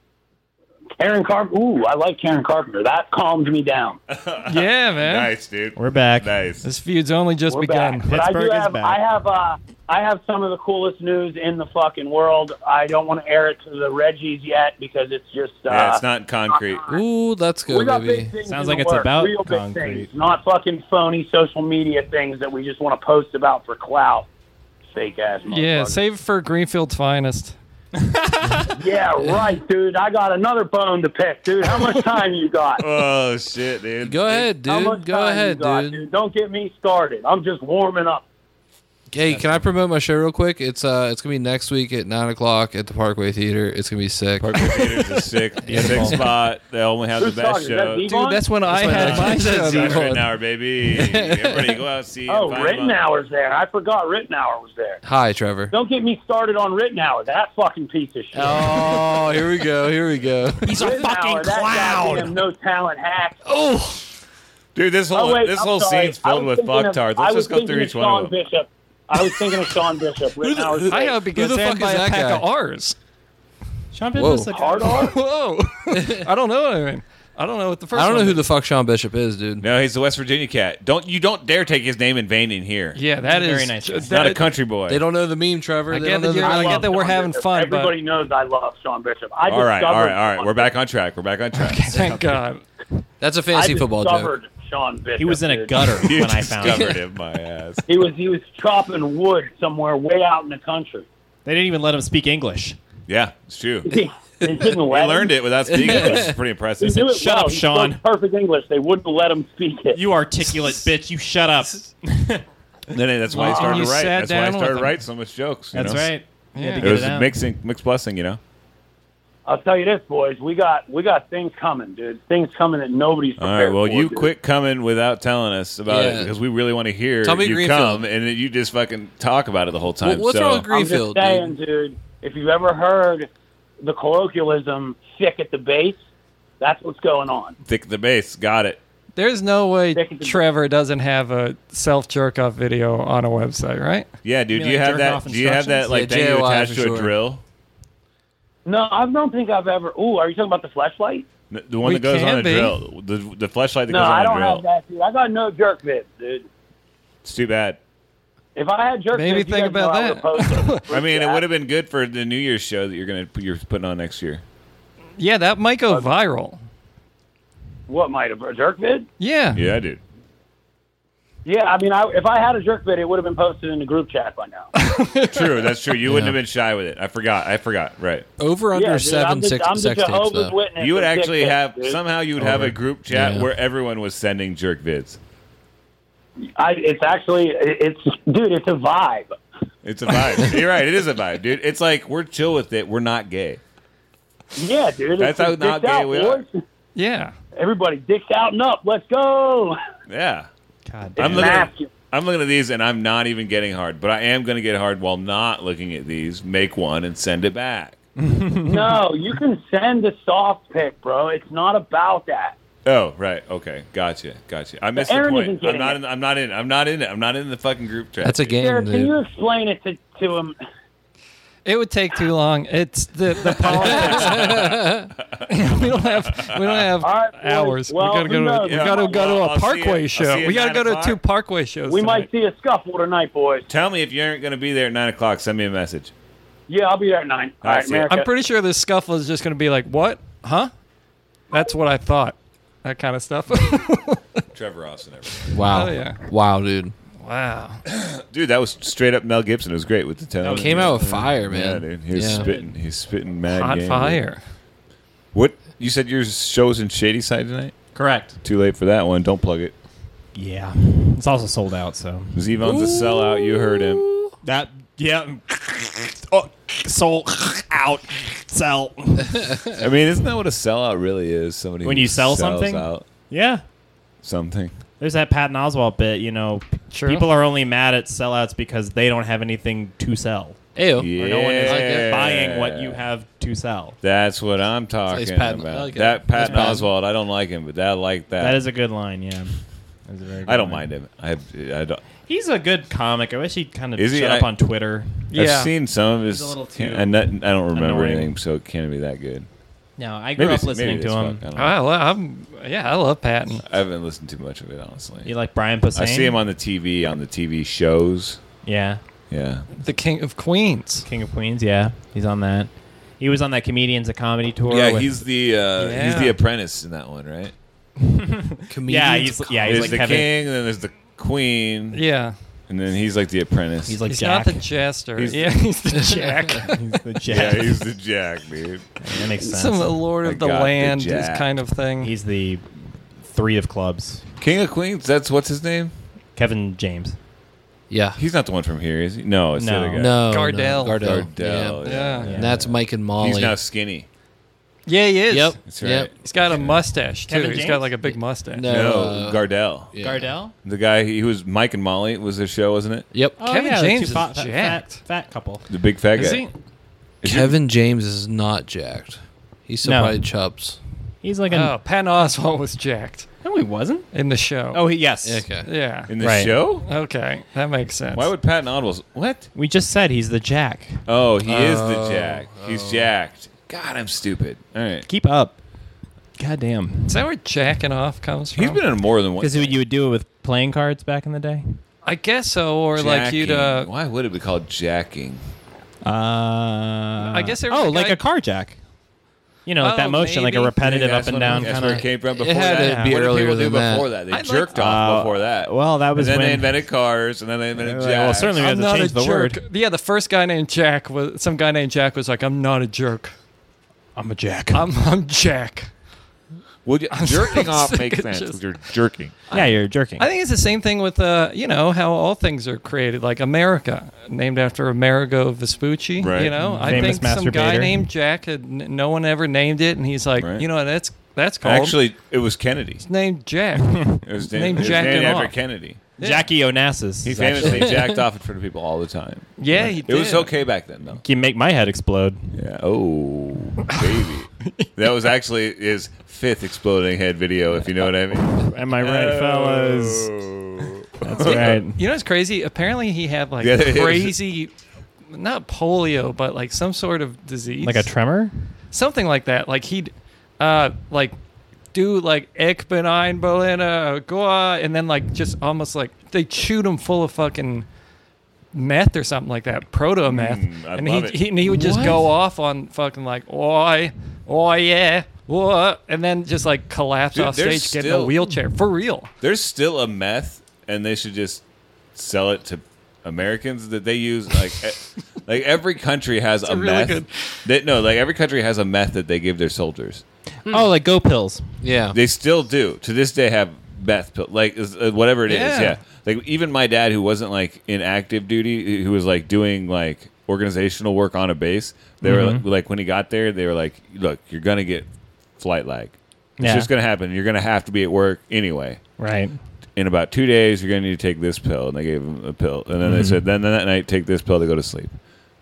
Karen Carpenter. Ooh, I like Karen Carpenter. That calmed me down. Yeah, man. Nice, dude. We're back. Nice. This feud's only just We're begun. back. But I do Pittsburgh is have, back. I have, uh, I have some of the coolest news in the fucking world. I don't want to air it to the Reggies yet because it's just. Uh, Yeah, it's not concrete. Ooh, let's go, we got baby. big things Sounds in like the it's works, about real big concrete. things, not fucking phony social media things that we just want to post about for clout. Fake ass. Yeah, motherfuckers. save it for Greenfield's finest. Yeah, right, dude. I got another bone to pick, dude. How much time you got? Oh shit, dude. Go ahead, How dude. much Go time ahead, you got, dude. Don't get me started. I'm just warming up. Hey, can I promote my show real quick? It's uh, it's gonna be next week at nine o'clock at the Parkway Theater. It's gonna be sick. Parkway Theater's a sick, sick spot. They only have the Who's best talking? Is that show. Devon? Dude, that's when I when had I- my show. That's Josh Devon. Rittenauer, baby. Everybody go out see. Oh, and find him on- Rittenauer's there. I forgot Rittenauer was there. Hi, Trevor. Don't get me started on Rittenauer. That fucking piece of shit. Oh, here we go. Here we go. He's a Rittenauer, fucking that clown. goddamn no talent hack. Dude, this whole Oh, wait, this I'm whole sorry. scene's I filled was with thinking of- fucktards. I Let's was just go thinking through of each one Sean of them. Bishop. I was thinking of Sean Bishop. Rittenauer's I there. hope he Who gets the fuck hit by is a that pack guy? of R's. Sean Whoa. Bishop's like Hard R? Whoa. I don't know what I mean. I don't know what the first I don't know one who is. the fuck Sean Bishop is, dude. No, he's the West Virginia cat. Don't you don't dare take his name in vain in here. Yeah, that He's a is very nice guy. He's not a country boy. They don't know the meme, Trevor. I They get don't that know the you're- I meme. get love that we're Sean having Bishop. fun, but- Everybody knows I love Sean Bishop. I all right, all discovered right, all right. Sean We're back on track. We're back on track. Thank God. That's a I fantasy football joke. discovered Sean Bishop. he was in a dude. gutter You when I found discovered him. him, my ass. He was he was chopping wood somewhere way out in the country. They didn't even let him speak English. Yeah, it's true. He, they didn't He let learned him. it without speaking it, which is pretty He impressive. knew it Shut well. up, He Sean. spoke perfect English. They wouldn't let him speak it. You articulate bitch. You shut up. Then that's why I And started you to write. sat That's why I down with started him. to write so much jokes. you That's know? right. You had to It get was it out. mixing, mixed blessing, you know. I'll tell you this, boys. We got we got things coming, dude. Things coming that nobody's All prepared right. Well, for, you dude. quit coming without telling us about it Yeah. because we really want to hear Tell me you Greenfield. come, and then you just fucking talk about it the whole time. What- what's so, wrong with I'm just Greenfield, saying, dude? dude. If you've ever heard the colloquialism "thick at the base," that's what's going on. Thick the bass. Got it. There's no way Stick it to- Trevor doesn't have a self jerk off video on a website, right? Yeah, dude. You Do mean you like have jerk that? off Do you have that instructions? like Yeah, thing you J O I attach for to sure. a drill? No, I don't think I've ever. Ooh, are you talking about the flashlight? The the one We that goes on can a be. drill. The the flashlight that No, goes on I a don't drill. have that, dude. I got no jerk vids, dude. It's too bad. If I had jerk Maybe vids, you think guys know about I that. would've posted them. I mean, it Yeah. would have been good for the New Year's show that you're gonna you're putting on next year. Yeah, that might go viral. What might have a jerk vid? Yeah. Yeah, I did. Yeah, I mean, I, if I had a jerk vid, it would have been posted in the group chat by now. True, that's true. You wouldn't Yeah. have been shy with it. I forgot. I forgot. Right. Over under yeah, dude, seven I'm just, six I'm the sex tapes, Jehovah's though. Witness. You would of dick actually pics, have dude. somehow you would have a Over. group chat Yeah. where everyone was sending jerk vids. I, it's actually, it- it's dude, it's a vibe. It's a vibe. You're right. It is a vibe, dude. It's like we're chill with it. We're not gay. Yeah, dude. That's it's how just not dicks gay out, we are. boys. Yeah. Everybody, dicks out and up. Let's go. Yeah. God I'm damn. looking. At, Masculine. I'm looking at these and I'm not even getting hard, but I am going to get hard while not looking at these. Make one and send it back. No, you can send a soft pic, bro. It's not about that. Oh, right. Okay. Gotcha. Gotcha. I missed the Aaron point. isn't I'm getting not it. in I'm not in I'm not in it. I'm not in the fucking group chat. That's a game, Jared, can dude. you explain it to, to him? It would take too long. It's the the politics. we don't have we don't have All right, boys. hours. Well, we gotta go who to knows? we Yeah, gotta go to well, a I'll see Parkway you- I'll show. see you We at gotta go nine to two o'clock. Parkway shows. We tonight. might see a scuffle tonight, boys. Tell me if you aren't going to be there at nine o'clock. Send me a message. Yeah, I'll be there at nine. All All right, right, see ya. America. I'm pretty sure this scuffle is just gonna be like, what? Huh? That's what I thought. That kind of stuff. Trevor Austin. Everything. Wow. Oh, yeah. Wow, dude. Wow. Dude, that was straight up Mel Gibson. It was great with the tone. Came out with fire, man. Yeah, dude. He was Yeah. spitting. He's spitting mad Hot game, fire. dude. What you said? Your show's in Shady Side tonight. Correct. Too late for that one. Don't plug it. Yeah. It's also sold out, so. Zevon's a sellout. You heard him. That, yeah. Oh, sold out. Sell. I mean, isn't that what a sellout really is? Somebody When who you sell sells something? out Yeah. something. There's that Patton Oswalt bit, you know. True. People are only mad at sellouts because they don't have anything to sell. Ew. Yeah. Or no one is I like it. buying what you have to sell. That's what I'm talking Nice Patton. about. I like it. that Patton That's Patton. Oswalt, I don't like him, but I like that. That is a good line, yeah. That's a very good I don't line. mind him. I, I don't. He's a good comic. I wish he'd kind of Is he? shut up I- on Twitter. Yeah. I've seen some of his. He's a little too and that, I don't remember annoying. anything, so it can't be that good. No, I grew Maybe up it's- listening maybe to it's him. fuck, I, don't know. I lo- I'm, yeah, I love Patton. I haven't listened too much of it, honestly. You like Brian Posehn? I see him on the T V, on the T V shows. Yeah. Yeah. The King of Queens. King of Queens, yeah. He's on that. He was on that Comedians a Comedy tour. Yeah, with- he's the uh, he's Yeah. the apprentice in that one, right? Comedians. Yeah, he's yeah, he's there's like the Kevin. king, and then there's the queen, Yeah. and then he's like the apprentice. He's like He's Jack. not the jester. He's- yeah, he's the Jack. He's the Jack. yeah, he's the Jack, dude. That makes sense. Some Lord I of the got the Land Jack. kind of thing. He's the three of clubs. King of Queens. That's what's his name? Kevin James. Yeah. He's not the one from here, is he? No, it's No. the other guy. No. Gardell. No. Gardell. Gardell. Yeah. yeah. Yeah. And that's Mike and Molly. He's now skinny. Yeah, he is. Yep. That's right. Yep. He's got a mustache too. Kevin He's James? got like a big mustache. No. No, uh, Gardell. Yeah. Gardell? The guy he was Mike and Molly was their show, wasn't it? Yep. Oh, Kevin yeah, the James two is fa- fat, jacked. Fat, fat couple. The big fat Is guy. he? Is Kevin James is not jacked. He's still No. probably chubs. He's like a. Oh, Patton Oswalt was jacked No, he wasn't. in the show. Oh, he, yes. Okay. yeah. in the Right. show? Okay, that makes sense. Why would Patton Oswalt? What? We just said he's the Jack. Oh, he is Oh, the Jack. He's jacked. God, I'm stupid. All right. Keep up. God damn. Is that where jacking off comes from? He's been in more than one. Because you would do it with playing cards back in the day? I guess so, or like you'd. Jacking. Uh, Why would it be called jacking? Uh, I guess there was Oh, a like guy- a car jack. You know, like Oh, that motion, like a maybe. repetitive That's up and when- down That's kind where of. it came from. It Before had that, to be what did earlier people do than that. before that? They I'd like- jerked off Uh, before that. well, that was and then when- they invented cars, and then they invented Uh, jacks. well, certainly we had I'm to not a change the jerk. word. Yeah, the first guy named Jack was some guy named Jack was like, "I'm not a jerk. I'm a Jack. I'm I'm Jack." Would you, jerking so off sick makes of sense just- because you're jerking. yeah, you're jerking. I think it's the same thing with uh, you know, how all things are created, like America, named after Amerigo Vespucci. Right. You know, I Famous think some guy masturbator. named Jack had n- no one ever named it, and he's like, Right. you know, that's that's called Actually, it was Kennedy. it's named Jack. It was Named named, it was jacking named after off. Kennedy. Jackie Onassis. He is famously actually- jacked off in front of people all the time. yeah, he It did. was okay back then, though. Can make my head explode. Yeah. Oh, baby. That was actually his fifth exploding head video, if you know what I mean. Am I right, fellas? Oh. That's right. You know what's crazy? Apparently, he had like Yeah, it was- crazy, not polio, but like some sort of disease, Like a tremor? something like that. Like he'd, uh, like do like Ich bin ein Berliner, Goa, and then like just almost like they chewed him full of fucking meth or something like that, proto meth, Mm, I and love he, it. he and he would just What? go off on fucking like oi, oh yeah, what, and then just like collapse Dude, off there's stage, get in a still- wheelchair for real. There's still a meth, and they should just sell it to Americans that they use. Like, e- like every country has a, a really meth. good- They, no, like every country has a meth that they give their soldiers. Oh, like Go Pills. Yeah. They still do to this day have meth pill, like is- uh, whatever it is. Yeah. Yeah. Like even my dad, who wasn't like in active duty, who was like doing like organizational work on a base. They were like, like when he got there, they were like, "Look, you're gonna get flight lag. It's Yeah. just gonna happen. You're gonna have to be at work anyway." Right. In about two days, you're going to need to take this pill. And they gave him a pill. And then they said, then that night, take this pill to go to sleep.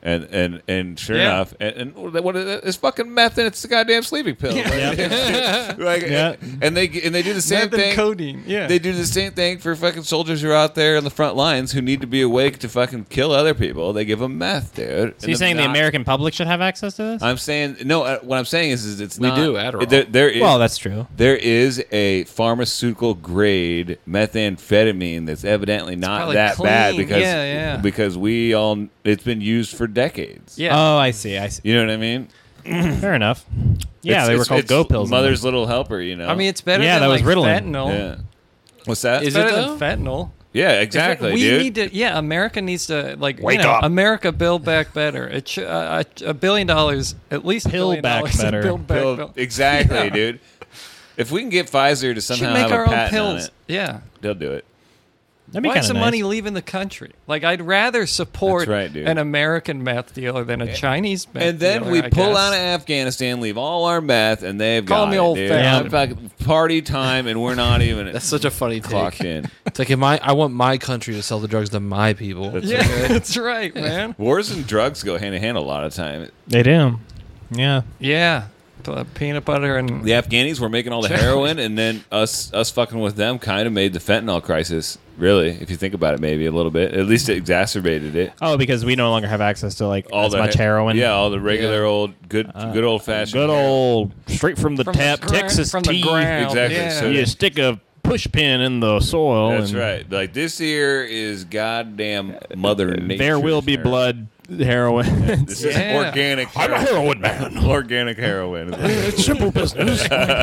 And and and sure Yeah. enough, and, and what is it? It's fucking meth and it's the goddamn sleeping pill. Like, like, Yeah. and they and they do the same Meth and thing. codeine. Yeah. They do the same thing for fucking soldiers who are out there on the front lines who need to be awake to fucking kill other people. They give them meth, dude. So you're saying the American public should have access to this? I'm saying no. Uh, what I'm saying is, is it's We not. do, Adderall. There, there is, Well, that's true. there is a pharmaceutical grade methamphetamine that's evidently not probably that bad clean. because Yeah, yeah. because we all it's been used for decades. Yeah. Oh, I see. I see. You know what I mean? Fair enough. Yeah, It's- they were it's- called it's Go pills. Mother's little helper. You know. I mean, it's better Yeah, than that was like Ritalin. fentanyl. yeah. What's that? It's Is it better though? than fentanyl. yeah, If it- exactly, we dude. need to. Yeah, America needs to like Wake you know, up. America, build back better. It sh- uh, a, a billion dollars, at least a Pill billion back dollars to better. Build back Pill- bill. exactly, Yeah. dude. If we can get Pfizer to Should somehow make have our a own patent on pills. it, Yeah. they'll do it. That'd be Why kind is of the nice. money leaving the country? Like, I'd rather support That's right, dude. an American meth dealer than a Chinese meth And then dealer, we I pull guess. out of Afghanistan, leave all our meth, and they've Call got me it, old dude. fashioned. I'm fucking party time, and we're not even That's such a funny take. clocked in. It's like, am I, I want my country to sell the drugs to my people. That's Yeah, that's right, man. Wars and drugs go hand in hand a lot of time. They do. Yeah. Yeah. P- Peanut butter and The Afghanis were making all the heroin, and then us us fucking with them kind of made the fentanyl crisis. Really, if you think about it, maybe a little bit. At least it exacerbated it. Oh, because we no longer have access to like All as the much heroin. Yeah, all the regular Yeah. old good good old fashioned. Good old straight from the from the tap gra- Texas from the tea. ground. Exactly, Yeah. so- You stick a push pin in the soil. That's and right. Like this here is goddamn Mother Nature. There will be blood heroin. This Yeah. is organic. I'm a heroin man. Organic heroin. It's simple business.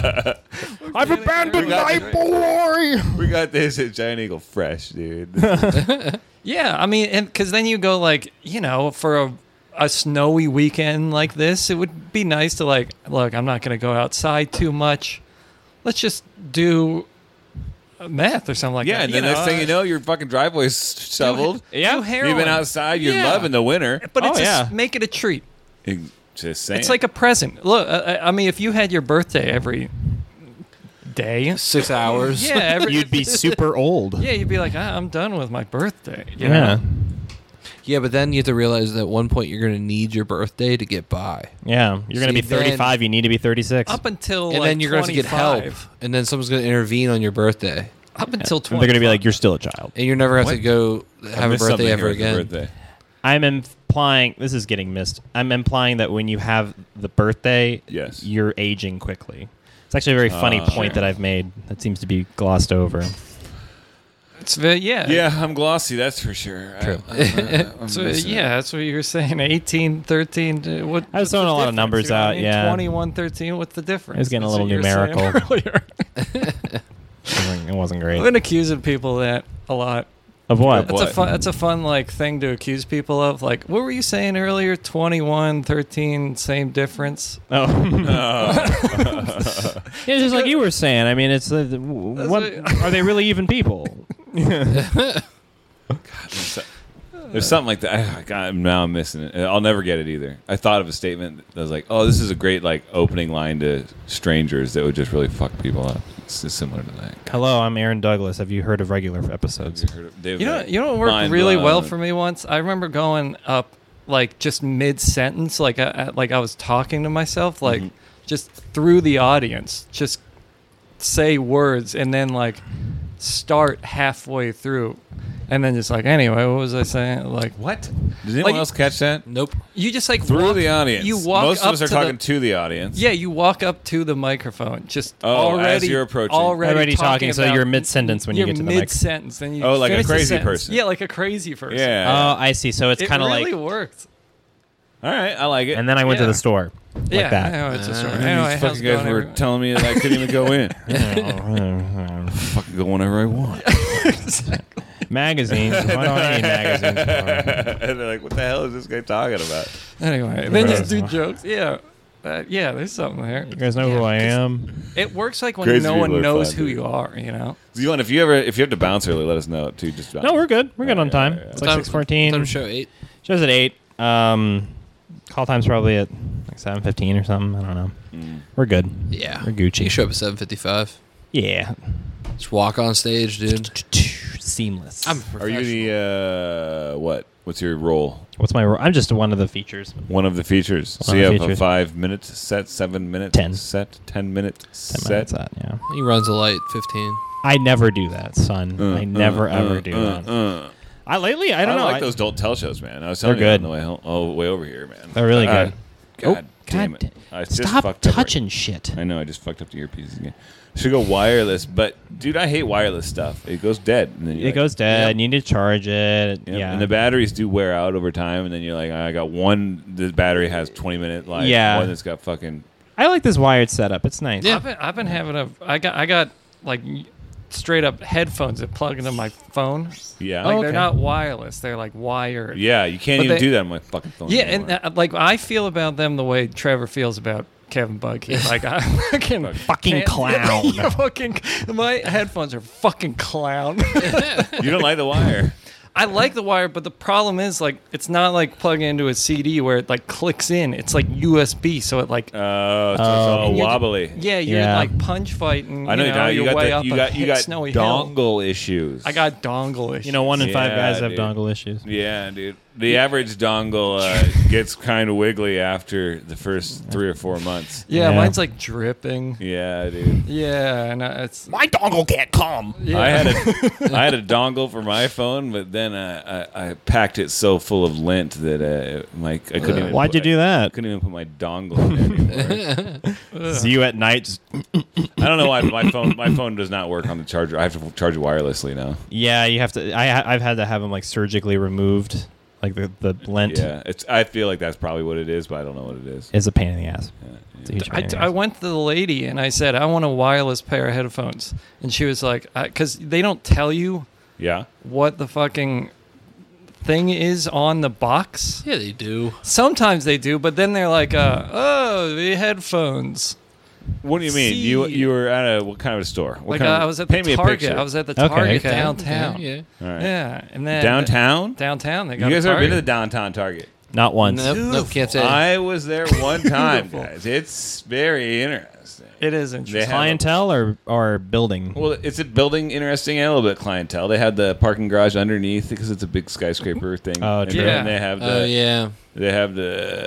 I've abandoned We got my it. boy. We got this at Giant Eagle fresh, dude. Yeah, I mean, and because then you go like, you know, for a a snowy weekend like this, it would be nice to like, look, I'm not going to go outside too much. Let's just do meth or something like Yeah, that. and the next thing you know, your fucking driveway's shoveled. yeah, You've been outside. You're Yeah. loving the winter. but it's Oh, a- yeah. make it a treat. Just saying. It's like a present. Look, uh, I mean, if you had your birthday every day, Six hours. yeah, every, You'd be super old. yeah, you'd be like, ah, I'm done with my birthday. You Yeah. know? Yeah, but then you have to realize that at one point you're going to need your birthday to get by. Yeah. You're going to See, be thirty-five. You need to be thirty-six. Up until And like then you're going to get help. twenty-five. And then someone's going to intervene on your birthday. Up until And twenty. they're going to be like, you're still a child. And you're never have to What? go I have a missed birthday something ever here with your again. birthday. I'm implying, this is getting missed. I'm implying that when you have the birthday, Yes. you're aging quickly. It's actually a very funny Ah. point that I've made that seems to be glossed over. It's very, yeah. Yeah, I'm glossy. That's for sure. True. I, I'm, I'm So, missing yeah, that's what you were saying. eighteen, thirteen. uh, What, I was what's throwing the a lot of difference? numbers You know what I out, mean? yeah. twenty-one, thirteen. What's the difference? It was getting a That's little what you were saying numerical. earlier. It wasn't- It wasn't great. I've been accusing people of that a lot. Of what? That's a What? fun. That's a fun like thing to accuse people of. Like, what were you saying earlier? twenty-one, thirteen, same difference. Oh. it. Yeah, just like you were saying. I mean, it's uh, the- what, what- are they really even people? There's something like that. I, God, now I'm missing it. I'll never get it either. I thought of a statement that was like, "Oh, this is a great like opening line to strangers that would just really fuck people up." It's just similar to that. Hello, I'm Aaron Douglas. Have you heard of regular episodes? Have you heard of- they've, You know, like, you know what worked mind really well blown. for me once. I remember going up like just mid sentence, like I, I- like I was talking to myself, like Mhm. just through the audience, just say words and then like start halfway through, and then just like anyway, what was I saying? Like What? Did anyone Like- else catch that? Nope. you just like Through walk, the audience. You walk Most up of us are to talking the, to the audience. Yeah, you walk up to the microphone, just Oh, as already you're approaching. already, Already talking, so about- you're mid-sentence when you you're get to the mic. mid-sentence, then you Oh, like a finish the crazy sentence. person. Yeah, like a crazy person. Yeah. Oh, I see. So it's it kind of really like, worked. All right, I like it. and then I went to Yeah. the store. Like yeah, that. I know, it's just Uh, short. And Anyway, these how's fucking it guys going, were everyone? telling me that I couldn't even go in. Fucking go whenever I want. Magazines. Why don't I need magazines? And they're like, "What the hell is this guy talking about?" Anyway, then just do jokes. Yeah. Uh, yeah, there's something there. You guys know who I am? It works like when Crazy no people one are knows fun, who dude. you are, you know? Zion, if you ever if you have to bounce early, let us know too. Just bounce. No, we're good. We're good on Yeah, time. yeah, yeah. It's like six fourteen. Time to show eight. Shows at eight. Um, call time's probably at like seven fifteen or something. I don't know. Mm. We're good. Yeah. We're Gucci. You show up at seven fifty-five. Yeah. Just walk on stage, dude. Seamless. I'm Are you the uh, what What's your role? What's my role? I'm just one of the features. One of the features. One so of you the have a features. five minute set, seven minute Ten. set, ten minute Ten set. minutes out, yeah. He runs a light fifteen. I never do that, son. Uh, I never uh, ever uh, do uh, that. uh. I lately, I don't I know. like I- those Don't Tell shows, man. I was telling They're you good. on the way, home, oh, way over here, man. They're really Uh, good. God Oh, damn God it. I just Stop fucked up touching shit. right- I know, I just fucked up the earpiece again. Should go wireless, but dude, I hate wireless stuff. It goes dead. And then you're It like, goes dead. yep, You need to charge it. yep. Yeah. And the batteries do wear out over time, and then you're like, I got one. The battery has twenty minute life. Yeah. One that's got fucking. I like this wired setup. It's nice. Yeah. I've been, I've been having a. I got I got like straight up headphones that plug into my phone. Yeah. Like Oh, they're okay. not wireless. They're like wired. Yeah, you can't But even they- do that on my fucking phone. Yeah, anymore. and uh, like I feel about them the way Trevor feels about Kevin Buckey. Like I fucking Fucking can't- clown. Yeah, fucking my headphones are fucking clown. you don't like the wire. I like the wire, but the problem is like it's not like plugging into a C D where it like clicks in. It's like U S B, so it like Oh, it's Oh. all And you're- wobbly. yeah, you're Yeah. like punch fighting. I know you you, know, you you're got way the, up you a got you hi- got snowy hill. dongle issues. I got dongle issues. You know, one in five Yeah, guys have dude. dongle issues. Yeah, dude. The average dongle uh, gets kind of wiggly after the first three or four months. Yeah, Yeah. mine's like dripping. Yeah, dude. Yeah, and uh, it's My dongle can't come. yeah. I had a I had a dongle for my phone, but then uh, I I packed it so full of lint that uh, my I couldn't. even Why'd put, you do I that? couldn't even put my dongle in anymore. See you at night. Just, I don't know why my phone my phone does not work on the charger. I have to charge it wirelessly now. yeah, you have to. I I've had to have them like surgically removed, like the the lint Yeah, it's. I feel like that's probably what it is, but I don't know what it is. is a pain in the ass. Yeah, It's a yeah. huge I, pain in the I ass. went to the lady and I said I want a wireless pair of headphones, and she was like, because they don't tell you Yeah. what the fucking thing is on the box. Yeah, they do. Sometimes they do, but then they're like, uh, oh, the headphones. What do you mean? You See. you were at a what kind of a store? What Like kind uh, of, I was at paint the me a Target. picture. I was at the Okay, Target okay. downtown. Yeah. All right. Yeah, and then Downtown. Downtown, they You got. guys a ever been to the Target. downtown Target? Not once. Nope, nope, can't say. I was there one time, Beautiful. guys. It's very interesting. It is interesting. They have Clientele or or building. Well, it's a building interesting and a little bit clientele. They had the parking garage underneath because it's a big skyscraper thing. Oh, and true. then Yeah. they have the Oh yeah. they have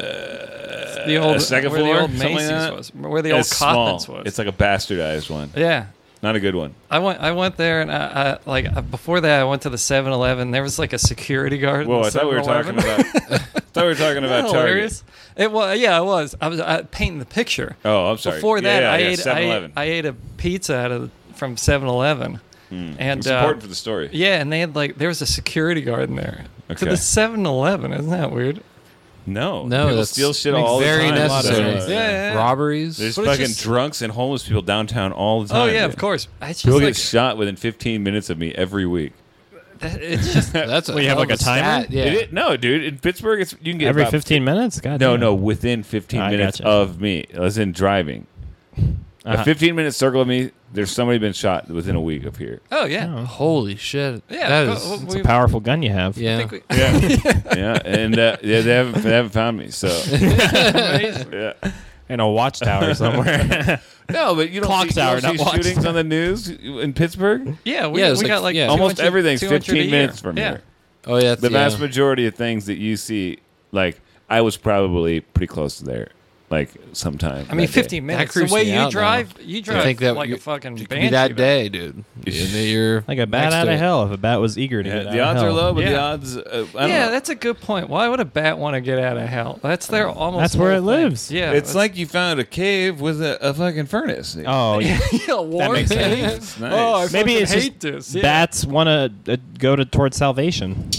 the the old second where floor, the old something like Macy's that. was, where the It's old small. Coppins was. It's like a bastardized one. yeah. Not a good one. I went. I went there, and I, I like uh, before that, I went to the seven eleven. There was like a security guard. in Whoa, the I thought we were talking 7-Eleven. about. I thought we were talking about Isn't that Target. hilarious? It was. Yeah, it was. I was uh, painting the picture. Oh, I'm sorry. Before that, yeah, I yeah, ate. I seven ate. eleven. I ate a pizza out of from seven eleven, and It's uh, important for the story. yeah, and they had like there was a security guard in there to Okay. the seven eleven. Isn't that weird? No, No, people that's steal shit makes all very the time. necessary. So, Yeah, yeah, yeah. Robberies. There's But it's fucking just- drunks and homeless people downtown all the time. Oh yeah, dude. of course. It's just People like get shot within fifteen minutes of me every week. that- it's just That's a Well, you have hell like of a timer? stat, Yeah. It is- no, dude. In Pittsburgh, it's you can get Every about fifteen minutes? God No, damn. no, within fifteen I minutes gotcha. of me, as in driving. Uh-huh. A fifteen minute circle of me, there's somebody been shot within a week of here. oh yeah. Oh. Holy shit. Yeah, That go- is. well, It's we- a powerful gun you have. I Yeah. think we- Yeah, yeah, and uh, yeah, they haven't they haven't found me. So amazing. yeah, In a watchtower somewhere. no, but you don't Clock see, you tower, don't see not watch shootings tower. on the news in Pittsburgh. Yeah, we, Yeah, it's we like- got like yeah. Almost two hundred everything's two hundred a fifteen year. minutes from yeah. here. Oh yeah. The yeah. vast majority of things that you see, like I was probably pretty close to there, like sometime. I mean, that day. fifteen minutes. The creeps way me you out drive, you drive think that like you- a fucking It could be banshee. that day, dude. And then you're Like a bat next out to of it. hell if a bat was eager to Yeah, get the out odds of are hell. low, but the Yeah. odds. Uh, I don't Yeah, know. that's a good point. Why would a bat want to get out of hell? That's their almost. That's where whole it thing. lives. Yeah, It's that's- like you found a cave with a, a fucking furnace. Oh, yeah. yeah, war. makes sense. It's nice. Oh, I Maybe fucking it's just hate this. Yeah. bats want to uh, go to towards salvation.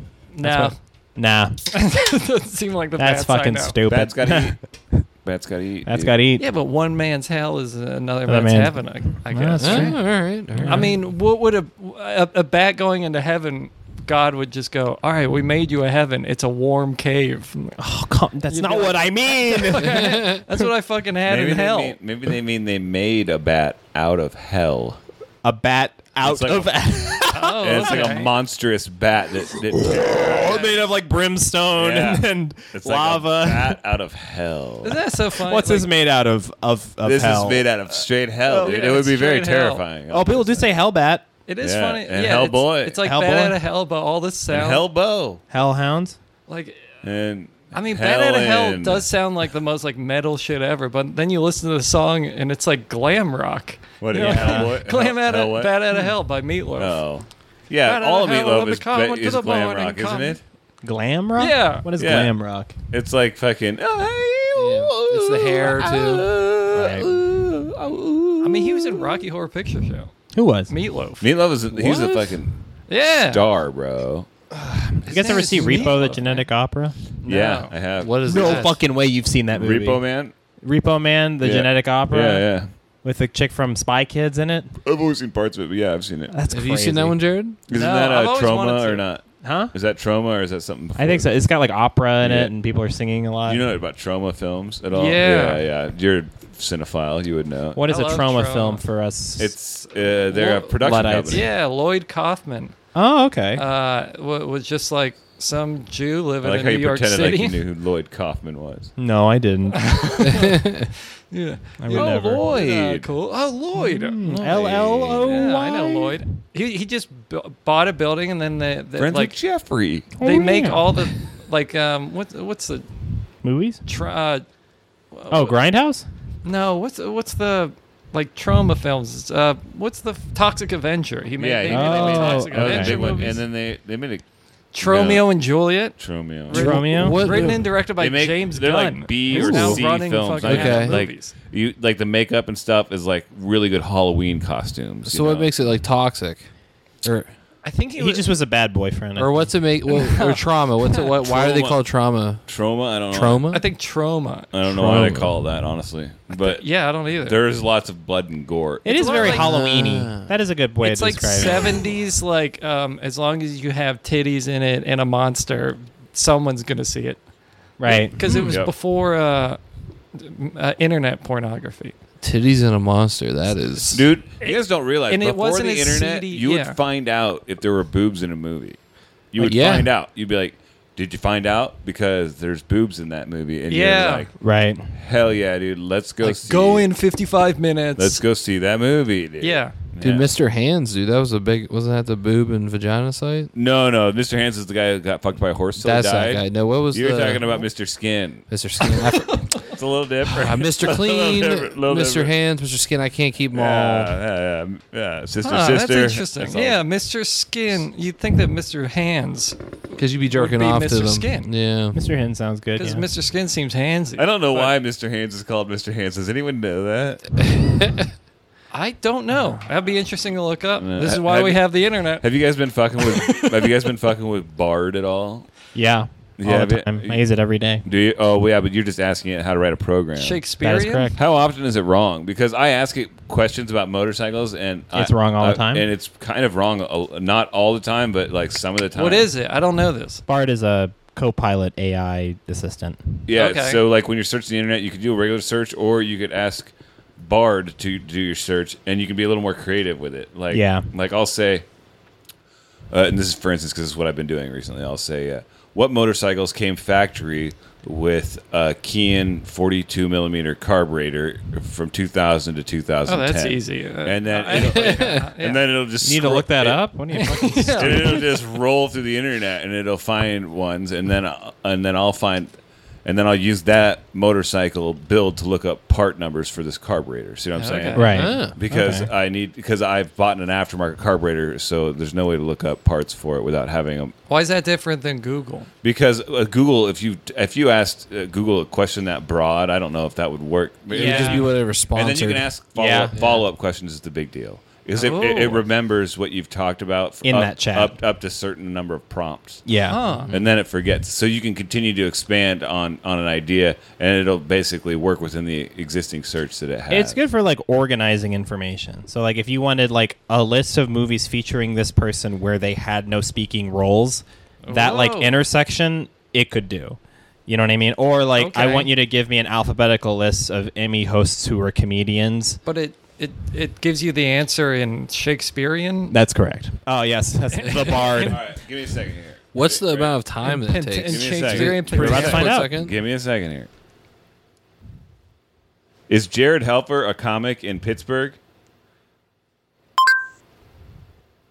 No, what- Nah, doesn't seem like the that's bats I fucking know. stupid. Bats gotta eat. Bats gotta eat. That's dude. got to eat. Yeah, but one man's hell is another Another man's man's- heaven. I, I Well, guess. that's Oh, true. all right. All right. I mean, what would a, a a bat going into heaven? God would just go, all right, we made you a heaven. It's a warm cave. Oh, come, that's You'd not be like- what I mean. That's what I fucking had Maybe in they, hell. mean, maybe they mean they made a bat out of hell. a bat out It's like of oh, And it's like okay. a monstrous bat that, that made of like brimstone Yeah. and, and it's like a lava. bat out of hell. Isn't that so funny? What's Like, this made out of? Of, of This hell? is made out of straight hell, Oh, dude. yeah, it would it's be very straight hell. terrifying. Oh, people do say hellbat. It is Yeah, funny. and yeah, Hellboy. It's, it's like Hellboy. Bad out of Hell, but all this And sound Hellbow. Hellhounds. like. And I mean, Bad Out of Hell Helen. does sound like the most like metal shit ever, but then you listen to the song and it's like glam rock. What You is know? Hellboy? Glam Hell- out Hell of what? Bad Out of Hell by Meatloaf. Oh. Yeah, Bad all out of of Hell, Meatloaf let me is, come ba- to is the glam morning rock, isn't come. it? Glam rock. Yeah. What is Yeah. glam rock? It's like fucking. Oh, Yeah, it's the hair, too. Right. I mean, he was in Rocky Horror Picture Show. Who was? Meatloaf. Meatloaf is he's a What? fucking Yeah. star, bro. You guys ever name see is Repo, the Meatloaf, Genetic Opera? Yeah, I have. What is No that? fucking way you've seen that movie. Repo Man? Repo Man, the Yeah. Genetic Opera. Yeah, yeah. With the chick from Spy Kids in it. I've always seen parts of it, but yeah, I've seen it. That's Have crazy. you seen that one, Jared? Isn't No, that I've a always trauma wanted or to. not? Huh? Is that trauma or is that something before? I think so. It's got like opera in Yeah. it, and people are singing a lot. You know about trauma films at all? Yeah. Yeah, yeah. You're a cinephile. You would know. What is I a love trauma, trauma. film for us? It's uh, they're a Lo- production Luddites. company. Yeah, Lloyd Kaufman oh, okay. uh, wa- was just like some Jew I living like in how New you York pretended City. like you knew who Lloyd Kaufman was. no, I didn't. yeah. I would never. Lloyd. Yeah, cool. Oh, Lloyd. L L O Y. Yeah, I know Lloyd. He he just bu- bought a building and then they, they Friends like with Jeffrey. they Oh, make yeah. all the like um what what's the Movies? tra- uh, Oh, Grindhouse? no what's what's the like trauma films? Uh, what's the Toxic Avenger? He made, Yeah, they he made made like Oh, Toxic That was a Avenger big one. movies. And then they they made a Tromeo and Juliet. Tromeo. Written- Romeo? What- Written and directed by They make- James they're Gunn. like B who's or now C running films. fucking Like, Okay. like movies. you like the makeup and stuff is like really good Halloween costumes. So you what know? makes it like toxic? Or I think he, He was, just was a bad boyfriend. I or think. what's it make? Well, or trauma? What's it? What, why are they Trauma. called trauma? trauma? I don't know. Trauma? I think trauma. I don't know why they Trauma. call it that, honestly. But Yeah, I don't either. there's lots of blood and gore. It It's is a lot very like- Halloween-y. Ah. That is a good way it's to like describe it. seventies, like um, as long as you have titties in it and a monster, someone's gonna see it. Right. Because it was Yep. before uh, uh, internet pornography. Titties and a monster. That is, Dude, you guys don't realize and it before wasn't the as internet, seedy- you yeah. would find out if there were boobs in a movie. You would Yeah. find out. You'd be like, "Did you find out? Because there's boobs in that movie." And Yeah. you're like, Right. "Hell yeah, dude! Let's go Like see. go in fifty-five minutes. Let's go see that movie, dude." Yeah. dude. Yeah. Mister Hands, dude. That was a big. Wasn't that the boob and vagina site? No, no. Mister Hands is the guy who got fucked by a horse till That's he died. that guy. No, what was You're the? talking about Mister Skin. Mister Skin. I for- It's a little different. uh, Mister A little Clean, different, little Mister different. Hands, Mister Skin. I can't keep them all. Yeah, yeah, yeah, yeah. Sister, Huh, sister. that's interesting. That's all. Yeah, Mister Skin. You'd think that Mister Hands, Because you'd be jerking be off Mister to them. Skin. Yeah. Mister Hin sounds good. because Yeah. Mister Skin seems handsy. I don't know But why Mister Hands is called Mister Hands. Does anyone know that? I don't know. That'd be interesting to look up. Uh, This is ha- why have we you- have the internet. Have you guys been fucking with? Have you guys been fucking with Bard at all? Yeah. Yeah, All have the you- time. I use it every day. Do you? Oh, yeah, but you're just asking it how to write a program. Shakespearean. That is correct. How often is it wrong? Because I ask it questions about motorcycles, and It's I- wrong all the I- time? and it's kind of wrong. a- Not all the time, but like some of the time. What is it? I don't know this. Bard is a co-pilot A I assistant. Yeah. Okay. So like when you're searching the internet, you could do a regular search, or you could ask Bard to do your search, and you can be a little more creative with it. Like Yeah. Like I'll say, uh, and this is for instance because this is what I've been doing recently. I'll say, uh, what motorcycles came factory with a Kian forty-two millimeter carburetor from two thousand to two thousand ten? Oh, that's easy. Uh, And then I- it'll, yeah. and then it'll just You need to scroll- look that it- up? What are you fucking and it'll just roll through the internet and it'll find ones, and then I- and then I'll find, and then I'll use that motorcycle build to look up part numbers for this carburetor. See what I'm saying? Okay. Right. Ah. Because Okay. I need because I've bought an aftermarket carburetor, so there's no way to look up parts for it without having them. Why is that different than Google? Because uh, Google, if you if you asked uh, Google a question that broad, I don't know if that would work. It would It would just Yeah. be whatever and sponsored. then you can ask follow Yeah. up, follow up questions is the big deal. Because it, it, it Oh. remembers what you've talked about f- In up, that chat. up up to a certain number of prompts. Yeah. Huh. And then it forgets. So you can continue to expand on, on an idea, and it'll basically work within the existing search that it has. It's good for like organizing information. So like if you wanted like a list of movies featuring this person where they had no speaking roles, that like Whoa. intersection it could do. You know what I mean? Or like I Okay. want you to give me an alphabetical list of Emmy hosts who are comedians. But it, it, it gives you the answer in Shakespearean. That's correct. Oh yes, that's the Bard. All right, give me a second here. What's the amount of time that And- it takes? and Give me a second. Shakespearean. We're about to Yeah. find One out. second. Give me a second here. Is Jared Helfer a comic in Pittsburgh?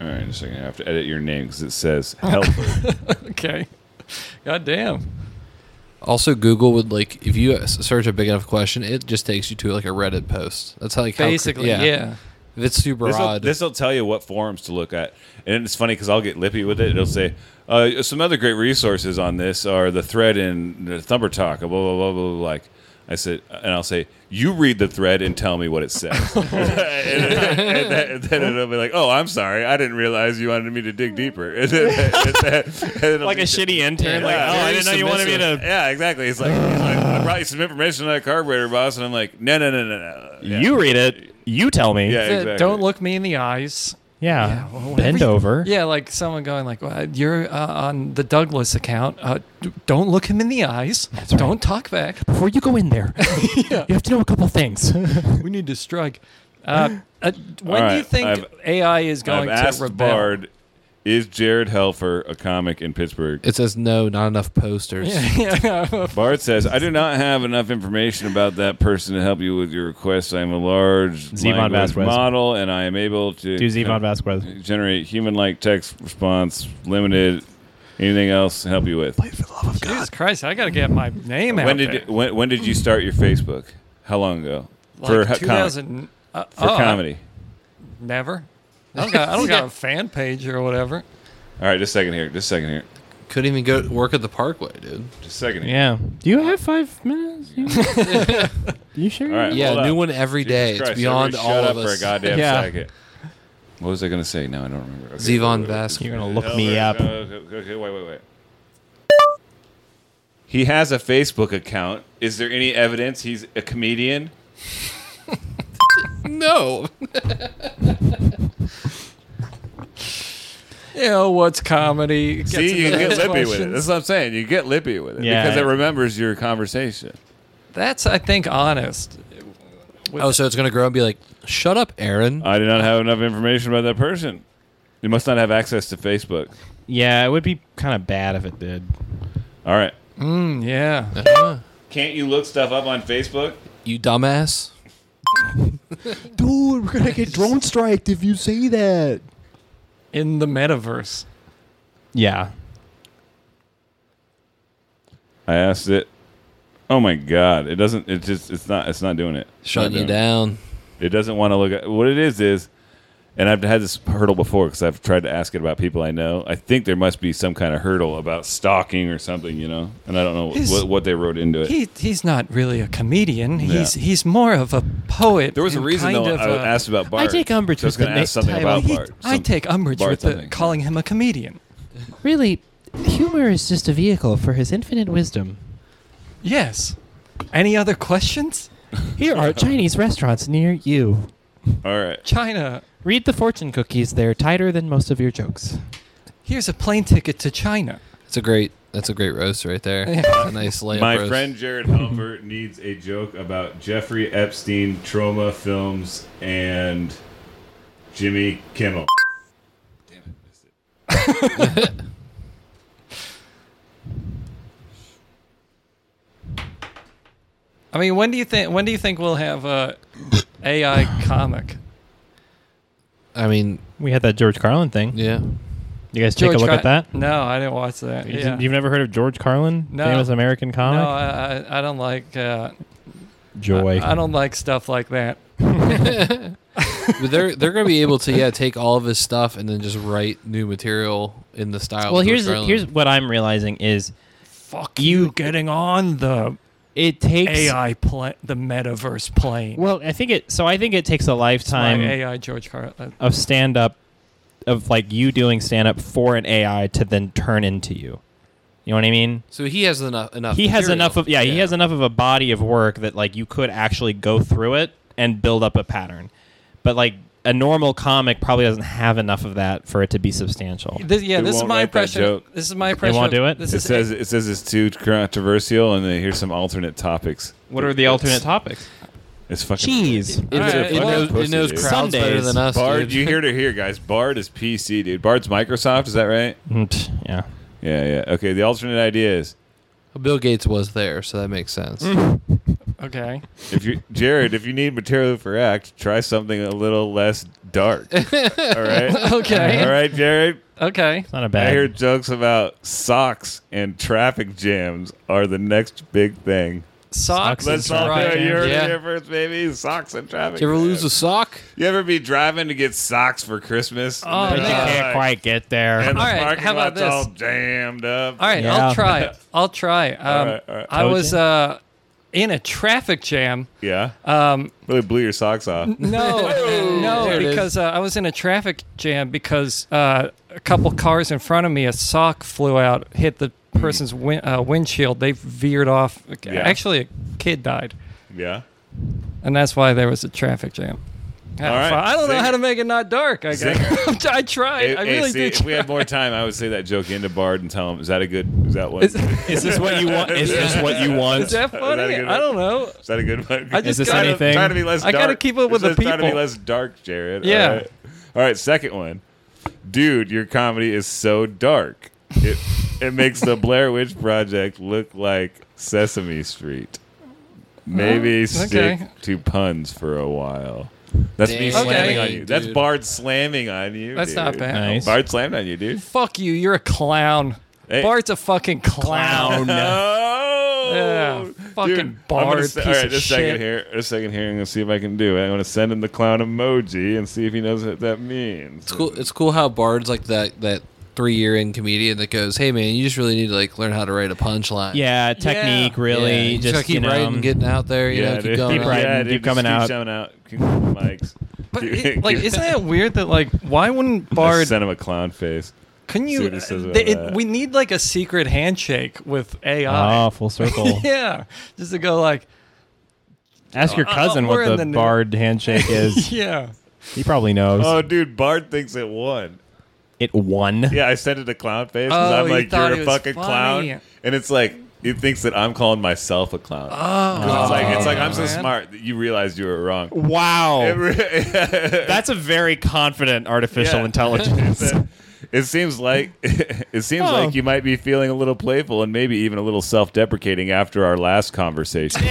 All right, just a second. I have to edit your name because it says helper. Okay. God damn. Also, Google would like if you search a big enough question, it just takes you to like a Reddit post. That's how like how- Basically, yeah. If it's super odd, This will tell you what forums to look at. And it's funny because I'll get lippy with it. It'll say, uh, some other great resources on this are the thread in the Thumper Talk, blah, blah, blah, blah, blah. Like, I said, and I'll say, you read the thread and tell me what it says. and, and, then, and then it'll be like, oh, I'm sorry. I didn't realize you wanted me to dig deeper. And then, and then, and it'll Like be- a shitty intern. Yeah, like, oh, I very didn't know you wanted me to. Yeah, exactly. It's like, he's like, I brought you some information on that carburetor, boss. And I'm like, no, no, no, no, no. Yeah. You read it. You tell me. Yeah, Uh, exactly. Don't look me in the eyes. Yeah. Yeah, well, whatever Bend you- over. Yeah, like someone going like, well, "You're uh, on the Douglas account. Uh, d- don't look him in the eyes. right. Don't talk back. Before you go in there, you have to know a couple things. We need to strike." Uh, uh, when All do you right, think I've- A I is going I've asked to rebel? Bard, is Jared Helfer a comic in Pittsburgh? it says no, not enough posters. Yeah, yeah. Bart says, I do not have enough information about that person to help you with your request. I am a large Zevon language Vasquez. model, and I am able to Do Zevon Vasquez. generate human-like text response, limited. Anything else to help you with? Jesus Christ, I got to get my name out When did there. you, when, when did you start your Facebook? How long ago? for Like ha- two comic- thousand uh, for oh, comedy. Never. I don't got. I don't got a fan page or whatever. All right, just a second here. Just a second here. Couldn't even go work at the Parkway, dude. Just a second here. Yeah. Do you have five minutes? You sure? All right. Yeah, hold new up. one every Jesus day. It's Christ, beyond everybody all shut of up us. for a goddamn Yeah. second. What was I going to say? No, I don't remember. Okay. Zevon Vasquez. You're gonna look Helfer, me up. no, okay, okay, wait, wait, wait. He has a Facebook account. Is there any evidence he's a comedian? No. You know what's comedy? Gets See, you into get those lippy with it. questions. That's what I'm saying. You get lippy with it Yeah. because it remembers your conversation. That's, I think, honest. With- Oh, so it's gonna grow and be like, "Shut up, Aaron." I do not have enough information about that person. You must not have access to Facebook. Yeah, it would be kind of bad if it did. All right. Mm, yeah. Uh-huh. Can't you look stuff up on Facebook? You dumbass. Dude, we're gonna get drone striked if you say that. In the metaverse. Yeah. I asked it. Oh my god! It doesn't. It just. It's not. It's not doing it. It's not Shutting you doing it. down. It doesn't want to look at what it is. Is, and I've had this hurdle before because I've tried to ask it about people I know. I think there must be some kind of hurdle about stalking or something, you know. And I don't know He's- what, what they wrote into it. He he's not really a comedian. He's Yeah. he's more of a poet. There was a and reason kind though. of I a- asked about Bart. I take umbrage So I was with going the to ask something title. about He- Bart. I Some- take umbrage Bart with the, something. calling him a comedian. Really, humor is just a vehicle for his infinite wisdom. Yes. Any other questions? Here are Chinese restaurants near you. All right. China. Read the fortune cookies. They're tighter than most of your jokes. Here's a plane ticket to China. That's a great. That's a great roast right there. Yeah. A nice layup My roast. friend Jared Helfer needs a joke about Jeffrey Epstein, Trauma Films, and Jimmy Kimmel. I mean, when do you think when do you think we'll have a A I comic? I mean, We had that George Carlin thing. yeah. You guys take a look Car- at that? No, I didn't watch that. You- Yeah. You've never heard of George Carlin, No. famous American comic? No, I, I, I don't like uh, Joy. I, I don't like stuff like that. But they're they're gonna be able to yeah take all of his stuff and then just write new material in the style. well, of here's George Carlin. here's what I'm realizing is Fuck you getting on the it takes A I pla- the metaverse plane. Well, I think it. So I think it takes a It's my lifetime A I George Carlin. of stand up, of like you doing stand up for an A I to then turn into you. You know what I mean? So he has enough enough. He has material. enough of yeah, he has enough of a body of work that like you could actually go through it and build up a pattern. But like a normal comic probably doesn't have enough of that for it to be substantial. This, yeah, Who this is won't my write that impression. joke? This is my impression. won't of- do it? This It is says it says it's too controversial, and then here's some alternate topics. What are the It's- alternate topics? It's fucking Cheese. It, All right, it well, knows, pussy, it knows dude. crowds better Sundays. than us. Bard, dude. you hear to hear, guys. Bard is P C, dude. Bard's Microsoft. Is that right? Mm, yeah. Yeah, yeah. Okay. The alternate idea is Bill Gates was there, so that makes sense. okay. if you, Jared, if you need material for act, try something a little less dark. All right. Okay. All right, Jared. Okay. Not a I bad. hear jokes about socks and traffic jams are the next big thing. Socks. Let's is Let's all right. do it. You heard Yeah. it here first, baby. Socks and traffic. Did you ever lose a jams. sock? You ever be driving to get socks for Christmas? Oh, But you no. can't quite get there. And the All right, parking how about lot's all this? jammed up. All right, Yeah. I'll try. I'll try. Um, All right, all right. I was uh, in a traffic jam. Yeah. Um, Really blew your socks off. no, no, There it is. because uh, I was in a traffic jam because uh, a couple cars in front of me, a sock flew out, hit the person's win- uh, windshield. They veered off. Yeah. Actually, a kid died, Yeah. and that's why there was a traffic jam. All right. I don't know Zing. how to make it not dark. I guess. I tried. Hey, I hey, really see, did. if we try. had more time, I would say that joke into Bard and tell him, is that a good, is that one? Is- Is Is this what you want? Is this what you want? Is that funny? a good I don't know. that a good one? I just Is this gotta- anything? Trying to be less I dark. gotta keep up with Just the Trying to be people. less dark, Jared. Yeah. All right. All right, second one. Dude, your comedy is so dark. It, it makes the Blair Witch Project look like Sesame Street. Maybe Oh, stick okay. to puns for a while. That's me Dang, slamming Okay. on you. That's dude. Bard slamming on you. That's dude. not bad. Nice. Bard slammed on you, dude. Fuck you. You're a clown. Hey. Bart's a fucking clown. Oh, Yeah, fucking Dude, I'm Bard, gonna se- piece all right, of just a second shit. here. Just a second here. I'm gonna see if I can do it. I'm gonna send him the clown emoji and see if he knows what that means. It's cool. It's cool how Bard's like that that three year in comedian that goes, "Hey man, you just really need to like learn how to write a punchline." Yeah, technique Yeah. really. Yeah, you just gotta keep you know, writing, getting out there. You know, keep dude. going. Keep out. writing. Yeah, keep dude, just coming keep out. shouting out. Keep the mics. But Keep- it, like, keep- isn't it weird that like, why wouldn't I Bard? sent him a clown face. Couldn't see you? what he says about they- it- that. we need like a secret handshake with A I. Oh, full circle. Yeah, just to go like, Ask your Uh, uh, cousin we're what in the, the new- Bard handshake is. yeah. He probably knows. Oh, dude, Bard thinks it won. It won. Yeah, I sent it to clown face because Oh, I'm he like, thought you're he a was fucking funny. clown, and it's like he thinks that I'm calling myself a clown. Oh, It's like it's like I'm so man. smart that you realized you were wrong. Wow. It re- That's a very confident artificial Yeah. intelligence. It seems like it seems Oh. like you might be feeling a little playful and maybe even a little self-deprecating after our last conversation.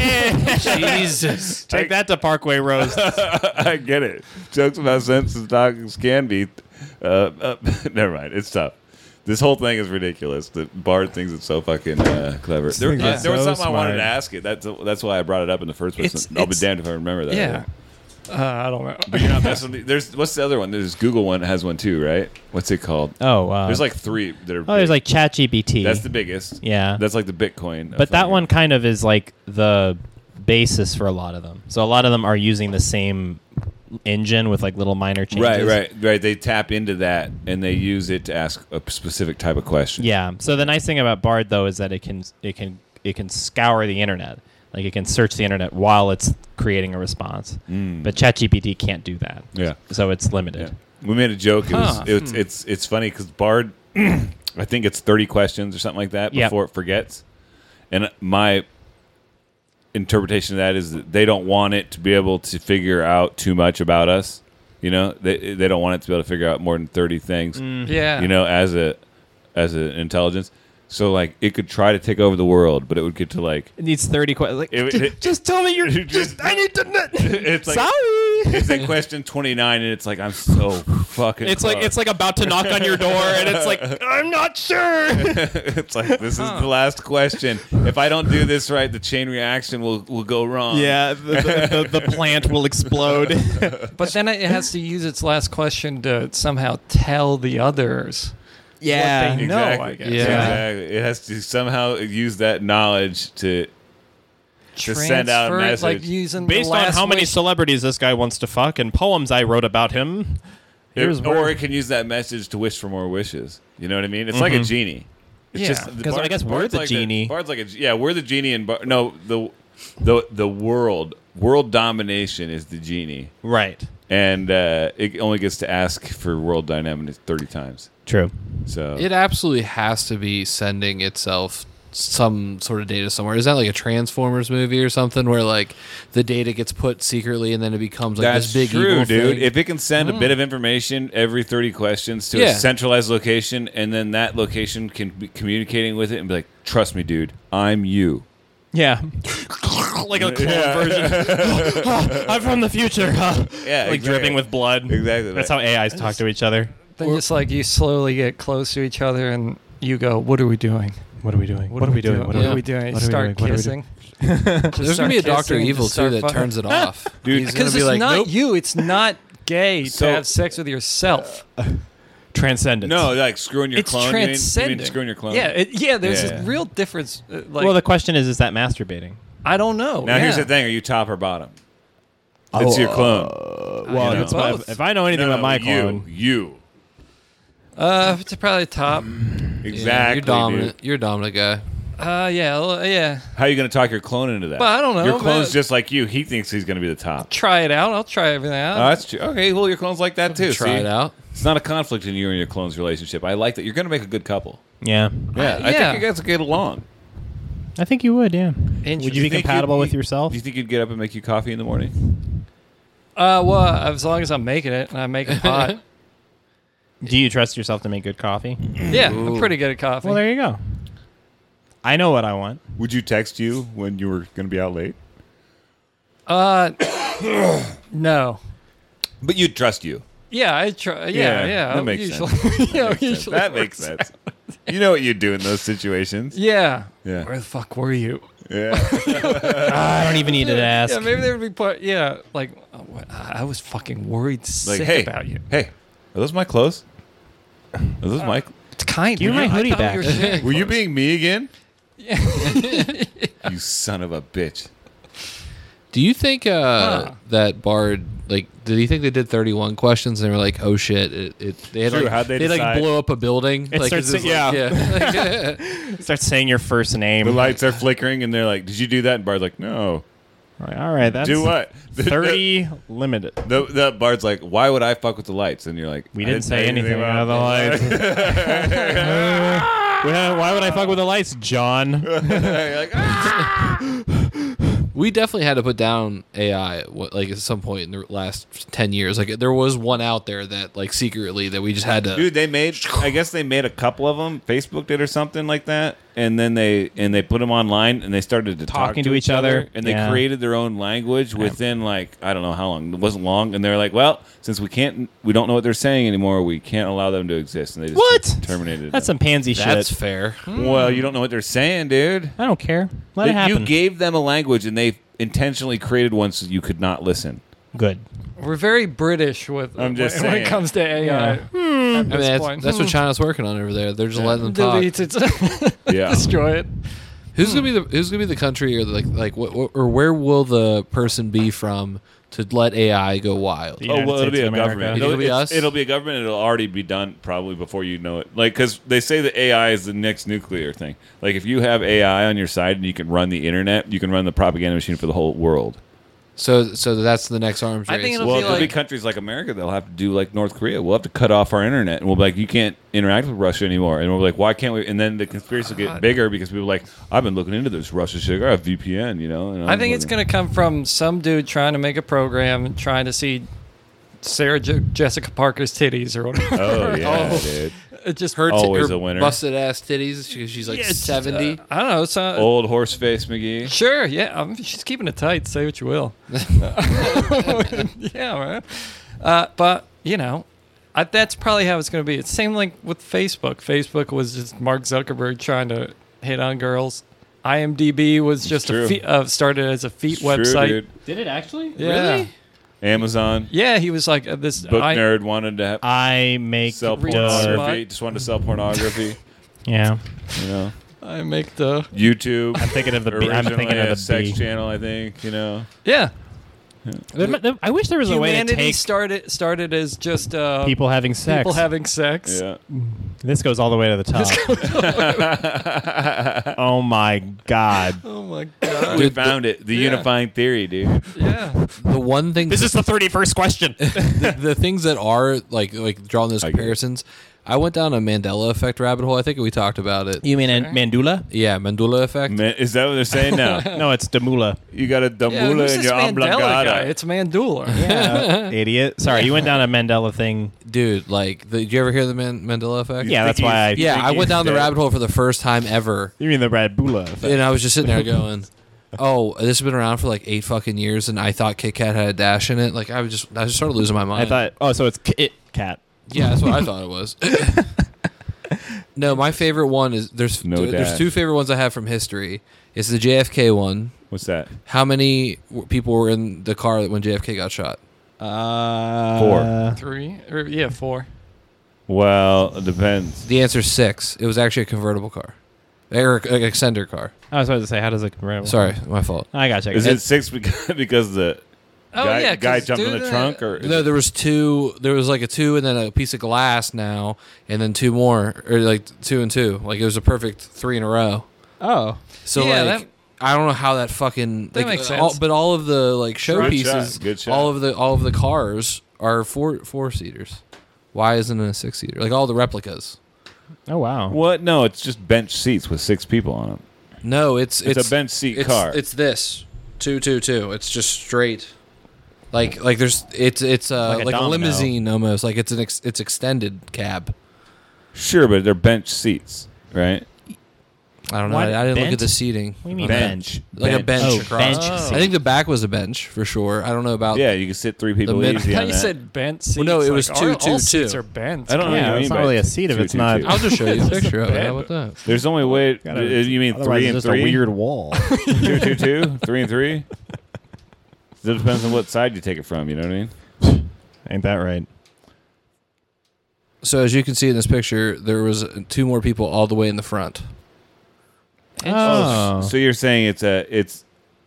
Jesus. Take that to Parkway Roast. I get it. Jokes about sensitive topics can be. Uh, uh, never mind. It's tough. This whole thing is ridiculous. The Bard thinks it's so fucking uh, clever. There, thinks uh, it's there was so something I wanted smart. to ask it. That's that's why I brought it up in the first place. It's- I'll be it's- damned if I remember that. Yeah. Uh, I don't know. But you're not messing with me. There's what's the other one? There's Google one has one too, right? What's it called? Oh, uh, There's like three that are. oh, there's big. like ChatGPT. That's the biggest. yeah. That's like the Bitcoin. of but that funny. one kind of is like the basis for a lot of them. So a lot of them are using the same engine with like little minor changes. Right, right, right. They tap into that and they use it to ask a specific type of question. Yeah. So the nice thing about Bard though is that it can it can it can scour the internet. Like it can search the internet while it's creating a response. Mm. But ChatGPT can't do that. Yeah. So it's limited. Yeah. We made a joke. It was Huh. it's it's it's funny because Bard, I think it's thirty questions or something like that Yep. before it forgets. And my interpretation of that is that they don't want it to be able to figure out too much about us. You know, they they don't want it to be able to figure out more than thirty things. Yeah. You know, as a as an intelligence. So like it could try to take over the world, but it would get to like It needs thirty questions. Like, It- just, it- just tell me you're it just, just- I need to know. it's like Sorry. it's like question twenty-nine and it's like I'm so fucking It's like close. it's like about to knock on your door, and it's like I'm not sure. It's like this is the last question. If I don't do this right, the chain reaction will will go wrong. Yeah, the, the, the, the plant will explode. But then it has to use its last question to somehow tell the others. yeah, What they know, Exactly. I guess. Yeah. Exactly. It has to somehow use that knowledge to to send out a Transfer it, like message. using based the on last how many wish- celebrities this guy wants to fuck and poems I wrote about him. Here's It- where- or it can use that message to wish for more wishes. You know what I mean? It's like a genie. It's Yeah. just 'Cause I guess we're the like genie. A, Bard's like a yeah, we're the genie, and Bar, no, the the the world world domination is the genie, right. and uh, it only gets to ask for world dynamics thirty times. True. So It absolutely has to be sending itself some sort of data somewhere. Is that like a Transformers movie or something where like the data gets put secretly and then it becomes like that's this big true, evil dude. thing? If it can send a bit of information every thirty questions to Yeah. a centralized location, and then that location can be communicating with it and be like, "Trust me, dude, I'm you." Yeah. like a clone version. I'm from the future. Huh? Yeah, like exactly. dripping with blood. Exactly. That's how A Is talk to each other. Then just like you slowly get close to each other and you go, "What are we doing? What are we doing? What, are we doing? What Yeah. are we doing?" You What are we start doing? What are we doing? kissing. There's gonna be a Doctor Evil too that turns turns it off. Dude, He's gonna because be it's like, not nope. you. It's not gay So- to have sex with yourself. Transcendence. No, like screwing your It's clone. You mean, you transcending. mean screwing your clone? Yeah, it, yeah. There's Yeah. a real difference. uh, Like, well, the question is, is that masturbating? I don't know. Now here's yeah. the thing: are you top or bottom? It's your cone. Well, know. that's my, Both. if I know anything No, about my you, clone, You. Uh, it's probably top. Exactly. Yeah, you're dominant. dude. You're a dominant guy. Uh, yeah, well, yeah. How are you going to talk your clone into that? Well, I don't know, Your clone's but- just like you. He thinks he's going to be the top. Try it out. I'll try everything out. Oh, that's true. Okay, well, your clone's like that too. Try see? it out. It's not a conflict in you and your clone's relationship. I like that. You're going to make a good couple. yeah, Yeah, I yeah. think you guys will get along. I think you would. Yeah. Would you Interesting. be You think compatible you'd- with yourself? Do you think you'd get up and make you coffee in the morning? Uh, well, as long as I'm making it and I make it hot. Do you trust yourself to make good coffee? Yeah, I'm pretty good at coffee. Well, there you go. I know what I want. Would you text you when you were going to be out late? uh, no. But you'd trust you. Yeah, I try. Yeah, yeah. That makes usually, sense. yeah, That makes sense. usually That makes works sense. You know what you do in those situations. Yeah. Yeah. Where the fuck were you? Yeah. I don't even need to ask. Yeah, maybe there would be part. Yeah, like oh, what- I was fucking worried like, sick hey, about you. hey, are those my clothes? Are those my? It's kind. Give me man. my I hoodie thought back. we were sharing Were you clothes. being me again? You son of a bitch. Do you think uh, Huh. that Bard, like, did you think they did thirty-one questions and they were like, oh shit, it, it they had True, like, how'd they they like decide? blow up a building? It like, starts it's to- just like- yeah. yeah. Start saying your first name. The lights are flickering, and they're like, "Did you do that?" And Bard's like, "No." Right, all right, that's Do what? The- thirty limited. The, the, the Bard's like, "Why would I fuck with the lights?" And you're like, We "I didn't say anything about the lights." Well, why would I fuck with the lights, John? You're like, "Ah!" We definitely had to put down A I what, like at some point in the last ten years. Like there was one out there that like secretly that we just had to. Dude, they made. I guess they made a couple of them. Facebook did or something like that, and then they and they put them online, and they started to talk Talking to each other. and they Yeah. created their own language within like I don't know how long. It wasn't long, and they're like, "Well, since we can't, we don't know what they're saying anymore. We can't allow them to exist." And they just What? terminated. That's them. some pansy That's shit. fair. Well, you don't know what they're saying, dude. I don't care. Let it That happen. You gave them a language, and they intentionally created one so you could not listen. Good. We're very British with I'm just when, when saying. it comes to A I. Yeah. At I mean, this that's, point. that's what China's working on over there. They're just letting them talk. Delete it. Yeah. Destroy it. Who's gonna be the Who's gonna be the country or like like what, what or where will the person be from to let A I go wild? The Oh United well, it'll States be a of America. government. It'll be it's- us? It'll be a government. It'll already be done probably before you know it. Like because they say that A I is the next nuclear thing. Like if you have A I on your side and you can run the internet, you can run the propaganda machine for the whole world. So so that's the next arms I race. think it'll Well, be there'll be like- countries like America that'll have to do like North Korea. We'll have to cut off our internet, and we'll be like, you can't interact with Russia anymore. And we'll be like, why can't we? And then the conspiracy will get bigger because people are like, I've been looking into this Russia shit. I have V P N, you know. And I I'm think it's looking- going to come from some dude trying to make a program and trying to see Sarah Je- Jessica Parker's titties or whatever. Oh yeah, Oh. dude. It just her, t- Always her a winner. busted ass titties because she's like Yeah, it's just, seventy. uh, I don't know. So, Old horse face McGee. Sure, yeah. Um, she's keeping it tight. Say what you will. yeah, man. Uh, but you know, I, that's probably how it's going to be. It's the same like with Facebook. Facebook was just Mark Zuckerberg trying to hit on girls. IMDb was just true. a feet, uh, started as a feet True, website. dude. Did it actually? Yeah. Amazon. Yeah, he was like uh, this. Book I, nerd wanted to have, I make sell Read pornography. spot. Just wanted to sell pornography. Yeah. You know, I make the YouTube. I'm thinking of the. B, I'm thinking originally a of the sex B. channel. I think you know. yeah. There mi- there- I wish there was a way to Humanity take started started as just uh, people having sex. people having sex. Yeah. This goes all the way to the top. Oh my god. Oh my god. We Dude, found it. The yeah. unifying theory, dude. Yeah. The one thing This is the thirty-first question. the, the things that are like like drawing those I get it. comparisons. I went down a Mandela effect rabbit hole. I think we talked about it. You mean an Mandula? Yeah, Mandela effect. Man, is that what they're saying now? No, it's Damula. You got a Yeah, damula who's in this your Mandela guy? oblongata. It's Mandula. Yeah, idiot. Sorry, you went down a Mandela thing. Dude, like, the, did you ever hear the Man- Mandela effect? Yeah, that's why I. Yeah, think I he's went down the dead? rabbit hole for the first time ever, You mean the Red Bula? and I was just sitting there going, oh, this has been around for like eight fucking years, and I thought Kit Kat had a dash in it. Like I was just, I just started losing my mind. I thought, oh, so it's Kit Kat. yeah, that's what I thought it was. No, my favorite one is there's No th- there's dash. two favorite ones I have from history. It's the J F K one. What's that? How many w- people were in the car when J F K got shot? Uh, Four. Three? Or, yeah, four. Well, it depends. The answer's six. It was actually a convertible car, or an extender car. I was about to say, how does it convert? Sorry, my fault. I got you. Is it six because, because the Oh, guy, yeah, guy 'cause jumped in dude, the uh, trunk? Or No, there was two. There was like a two, and then a piece of glass now, and then two more, or like two and two. Like it was a perfect three in a row. Oh, So Yeah, like, that- I don't know how that fucking That like, makes all- sense. but all of the like Good shot, showpieces, good shot. all of the all of the cars are four four seaters. Why isn't it a six seater? Like all the replicas. oh wow. what? No, it's just bench seats with six people on them. No, it's It's, it's, a bench seat it's, car. It's this two two two. It's just straight. Like like there's it's it's uh, Like a like a, domino. limousine almost. Like it's an ex, it's extended cab. Sure, but they're bench seats, right? I don't know. What? I, I didn't look Bent? at the seating. What do you mean Bench. Like a bench Oh, across. bench Oh. seat. I think the back was a bench for sure. I don't know about. Yeah, you can sit three people mid- easy I on thought you that. said bent seats. Well, no, it like, was all- two, all two, seats two. are bent. I don't know Yeah, what you it's mean not by really a seat if two, it's two, not- two. I'll just show you a Just a picture of it. bed. How about that? There's only way. Gotta- uh, you mean Otherwise, three it's and just three? a weird wall. two, two, two, three and three. It depends on what side you take it from. You know what I mean? Ain't that right? So as you can see in this picture, there was two more people all the way in the front. Oh, So you're saying it's a it's.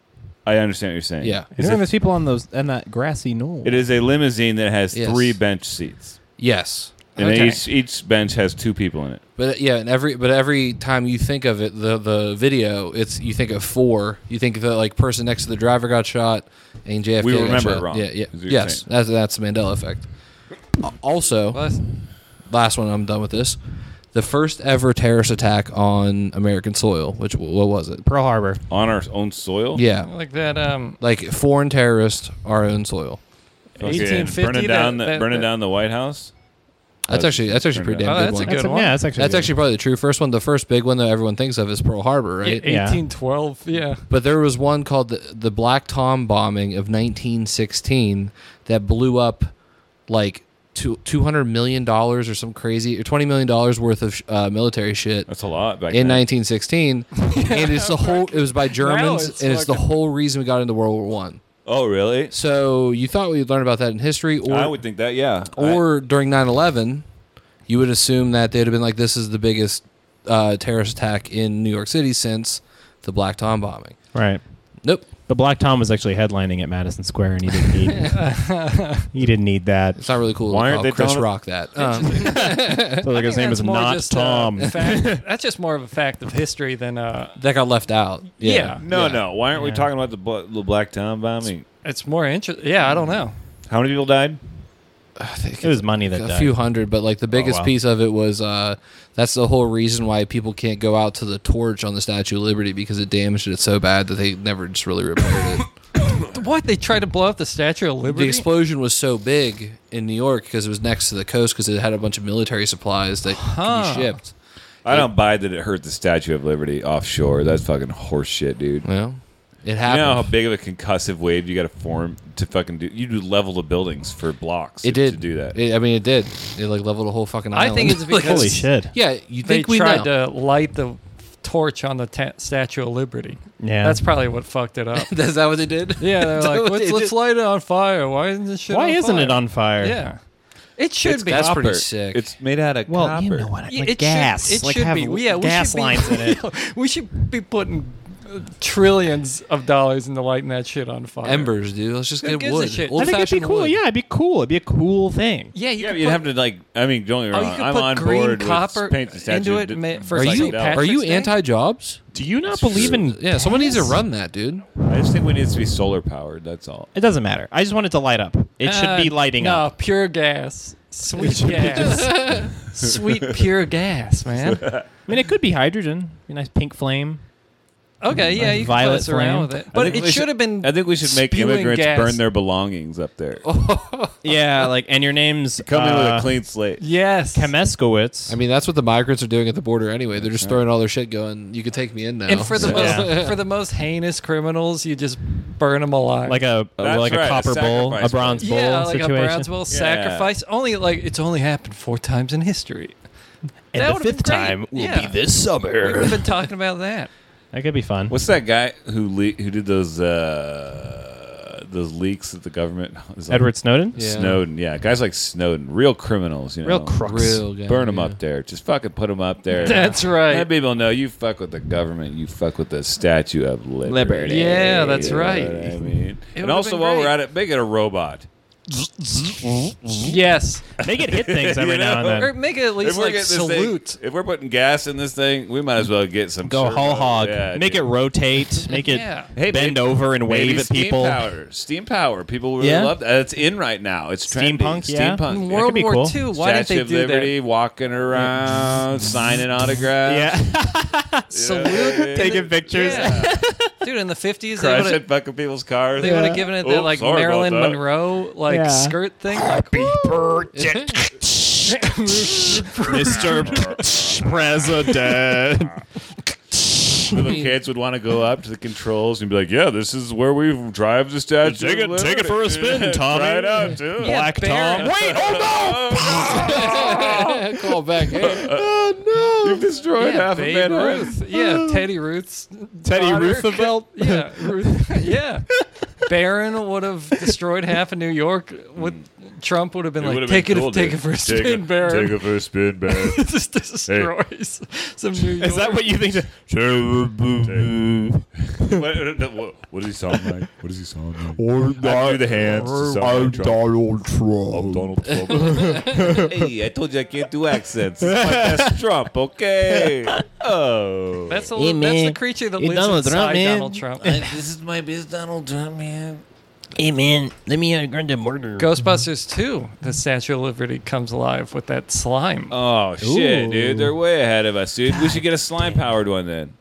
I understand what you're saying. Yeah. you It's know, a- there's people on those and that grassy knoll. it is a limousine that has Yes. three bench seats, Yes. and then Okay. each each bench has two people in it. But yeah, and every but every time you think of it, the the video, it's you think of four. You think the like person next to the driver got shot, and J F K. We got remember it shot. wrong, Yeah, yeah, is what you're yes. saying. That's that's the Mandela effect. Al- Also, Well, that's- last one, I'm done with this. The first ever terrorist attack on American soil. Which what was it? Pearl Harbor. On our own soil. Yeah, like that. Um, like foreign terrorists, our own soil. Fucking eighteen fifty. burning down that, the that, burning that, down the White House. That's actually that's actually pretty damn Oh, good that's a one. good That's a- one. Yeah, that's actually. That's good. actually probably the true first one. The first big one that everyone thinks of is Pearl Harbor, right? Yeah. eighteen twelve. Yeah. But there was one called the, the Black Tom bombing of nineteen sixteen that blew up like two, $200 million or some crazy, or twenty million dollars worth of uh, military shit That's a lot back in then. nineteen sixteen. And it's the whole, it was by Germans, it's and it's the fucking- whole reason we got into World War One. Oh, really? So you thought we'd learn about that in history, or I would think that. Yeah. or during nine eleven, you would assume that they'd have been like, this is the biggest uh, terrorist attack in New York City since the Black Tom bombing. Right. Nope. But Black Tom was actually headlining at Madison Square, and he didn't need. he didn't need that. It's not really cool Why to aren't call they Chris telling us- Rock that. Um, So like his I think name that's is more not just, uh, Tom. fact- that's just more of a fact of history than uh. that got left out. Yeah. Yeah. No, Yeah. no. Why aren't we Yeah. talking about the, bla- the Black Tom bombing? It's more interesting. Yeah, I don't know. How many people died? I think It was money that a died. few hundred, but like the biggest wow. piece of it was uh, that's the whole reason why people can't go out to the torch on the Statue of Liberty, because it damaged it so bad that they never just really repaired it. What, they tried to blow up the Statue of The Liberty? explosion was so big in New York because it was next to the coast, because it had a bunch of military supplies that Huh. could be shipped. I don't buy that it hurt the Statue of Liberty offshore. That's fucking horse shit, dude. Well, it You happened. know how big of a concussive wave you got to form to fucking do? You do level the buildings for blocks. it to- did to do that. It, I mean, it did. It like leveled a whole fucking I island. think it's because Holy shit. yeah. You they think we tried know? to light the torch on the ta- Statue of Liberty. Yeah. That's probably what fucked it up. Is that what they did? Yeah, they're Is that like, what let's, they let's did? light it on fire. Why isn't this shit Why on isn't fire? it on fire? Yeah. It should It's be. That's pretty copper. sick. It's made out of Well, copper. you know what? Yeah, Like it gas. Should, it like should have be. Yeah, we gas should be- lines in it. we should be putting uh, trillions of dollars into lighting that shit on fire. Embers, dude. Let's just Who get gives a wood. shit? I think it'd be Old-fashioned cool. wood. Yeah, it'd be cool. It'd be a cool thing. Yeah, you Yeah, could you'd put, have to like. I mean, don't get me Oh, wrong. you could I'm put on green board copper with paint the statue into it to- ma- for Are Saint you Patrick's are you Day? anti-jobs? Do you not believe in? Yeah, someone needs to gas? run that, dude. I just think we need to be solar powered. That's all. It doesn't matter. I just want it to light up. It should Uh, be lighting no, up. pure gas. Sweet gas. Sweet pure gas, man. I mean, it could be hydrogen. Be a nice pink flame. Okay, yeah, Like you can violet fuss around flame. with it, I but think it we should have been. I think we should make spewing immigrants gas. burn their belongings up there. Yeah, like, and your name's Come in with uh, a clean slate. Yes. Kameskowitz. I mean, that's what the migrants are doing at the border anyway. They're just throwing all their shit, going, "You can take me in now." And for the Yeah. most for the most heinous criminals, you just burn them alive. like a, a That's like right, a a copper bowl, a sacrifice bronze bowl yeah, like situation. a bronze bowl sacrifice. Only like it's only happened four times in history. And That the would've been fifth great. time will Yeah. be this We summer. would have been talking about that. That could be fun. What's that guy who le- who did those uh, those leaks that the government? is like- Edward Snowden? Yeah. Snowden, yeah, guys like Snowden, real criminals, you know, Real crooks. Real guy, burn them yeah. up there, just fucking put them up there. That's right. Let people know you fuck with the government, you fuck with the Statue of Liberty. Liberty. Yeah, that's You know right. what I mean, It and would've also been while great. we're at it, make it a robot. Yes. Make it hit things every You now and know? then. Or make it at least like getting this thing- salute. if we're putting gas in this thing, we might as well get some. Go servo. whole hog. Yeah, Make dude. it rotate. Make it Yeah. Hey, bend maybe- over and Maybe wave at steam people. Power. Steam power. People really Yeah. love that. It's in right now. It's trendy. Steampunk, yeah. Steampunk. In yeah. World could be War cool. Two, why didn't Statue they of do Liberty, walking around, signing autographs. Yeah. that? Salute. Taking pictures. Yeah. Dude, in the fifties, they would Crushing have fucking people's cars. they would have given it that Oops, like sorry about Marilyn that. Monroe like Yeah. skirt thing. Like, Mister President. Little kids would want to go up to the controls and be like, "Yeah, this is where we drive the statue. Take it- of take it for a Liberty." spin, Tommy. Try it out, too. Yeah, Black Baron. Tom. Wait, oh Call back. Hey. You've destroyed yeah, half Babe of Manhattan. Ruth. Yeah, Teddy Ruth's Teddy daughter. Roosevelt? Yeah, Ruth. Yeah. Barron would have destroyed half of New York. Would Trump would have been It like, would've take been it, cool, take dude. it for a Take spin, it- Barron. Take it for a spin, Baron. This destroys some New York. Is that what you think? what, what, what does he sound like? What does he sound like? Or I do the hands. to sound I'm like Trump. Donald Trump. I'm Donald Trump. Hey, I told you I can't do accents. It's my best Trump, okay? Oh. That's, a, Hey, that's man. the creature that Hey, lives Donald inside Trump, man. Donald Trump. This is my best Donald Trump, man. Hey, man, let me uh, grant a murder. Ghostbusters two, the Statue of Liberty comes alive with that slime. Oh, shit, Ooh. dude. They're way ahead of us, dude. We should get a slime-powered one then.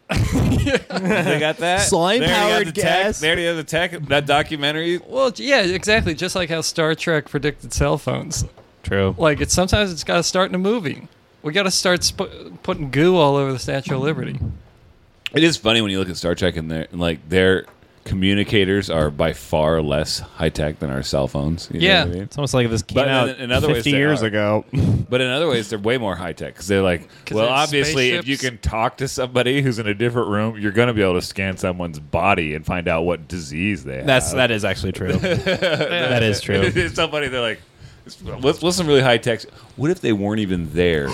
They got that? Slime-powered They already have the tech. gas? They already have the tech. That documentary. Well, yeah, exactly. Just like how Star Trek predicted cell phones. True. Like, it's sometimes it's got to start in a movie. We got to start sp- putting goo all over the Statue of Liberty. It is funny when you look at Star Trek and they're like their communicators are by far less high tech than our cell phones. You know Yeah. what I mean? It's almost like this came But out in- in other ways fifty they years are. ago. But in other ways, they're way more high tech because they're like, 'Cause well, they have obviously, if you spaceships. can talk to somebody who's in a different room, you're going to be able to scan someone's body and find out what disease they have. That's that is actually true. That is true. It's so funny. They're like, what's, what's some really high tech? What if they weren't even there,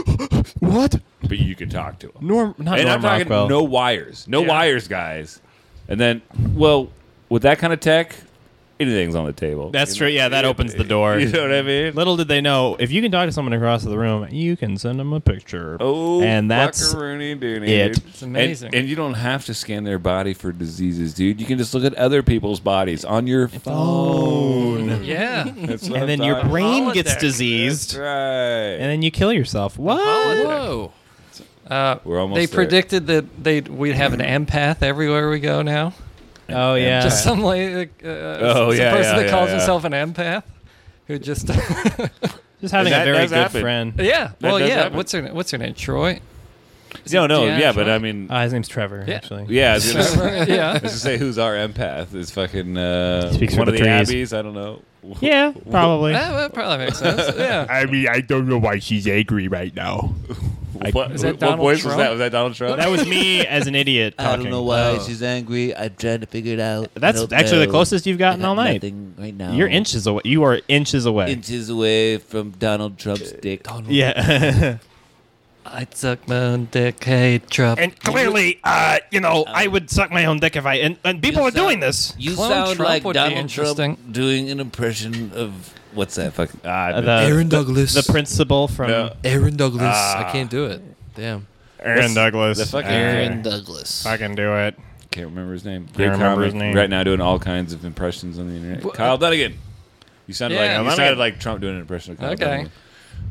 What? but you can talk to them? Norm, not and Norm I'm talking Rockwell. no wires, no Yeah. wires, guys. And then, well, with that kind of tech, anything's on the table. That's You true. know? Yeah, that opens the door. You know what I mean? Little did they know, if you can talk to someone across the room, you can send them a picture. Oh, and that's buckaroonie dooney, it. dude. It's amazing. And, and you don't have to scan their body for diseases, dude. You can just look at other people's bodies on your phone. Yeah. That's what and I'm then your talking brain Holodeck. gets diseased, That's right. and then you kill yourself. What? Whoa. Uh, We're almost they there. predicted that they we'd have an empath everywhere we go now. Oh yeah. Just some like uh, Oh, some yeah, person yeah, that yeah, calls yeah. himself an empath, who just Just having That a very does good happen. friend. yeah. Well, does yeah. happen. What's her What's her name? Troy. Is No, it no, Deanna yeah, but Troy? I mean, Uh, his name's Trevor, Yeah. actually. yeah, I was gonna say, yeah. I was gonna say who's our empath is fucking uh, Speaks one for of the the trees. abbeys. I don't know. Yeah, probably. That, that probably makes sense. Yeah. I mean, I don't know why she's angry right now. What, Is that what Donald voice Trump? was that? Was that Donald Trump? That was me as an idiot talking. I don't know why Oh. she's angry. I'm trying to figure it out. I That's don't actually the know. closest you've I gotten got all night. nothing right now. You're inches away. You are inches away. inches away from Donald Trump's dick. Yeah. I'd suck my own dick. Hey, Trump. and clearly, uh, you know, I would suck my own dick if I. And, and people You are doing sound- this. You Clone sound Trump like would be Donald interesting. Trump doing an impression of what's that fucking? Ah, Uh, the, Aaron the- Douglas. the principal from No. Aaron Douglas. I can't do it. Damn. Aaron Douglas. the fucking- Aaron Douglas. I can do it. Can't remember his name. Can't remember his name. Right now, doing all kinds of impressions on the internet. Kyle Dunnigan. You sounded Yeah. like you Dunnigan. sounded like Trump doing an impression of Kyle Okay. Dunnigan.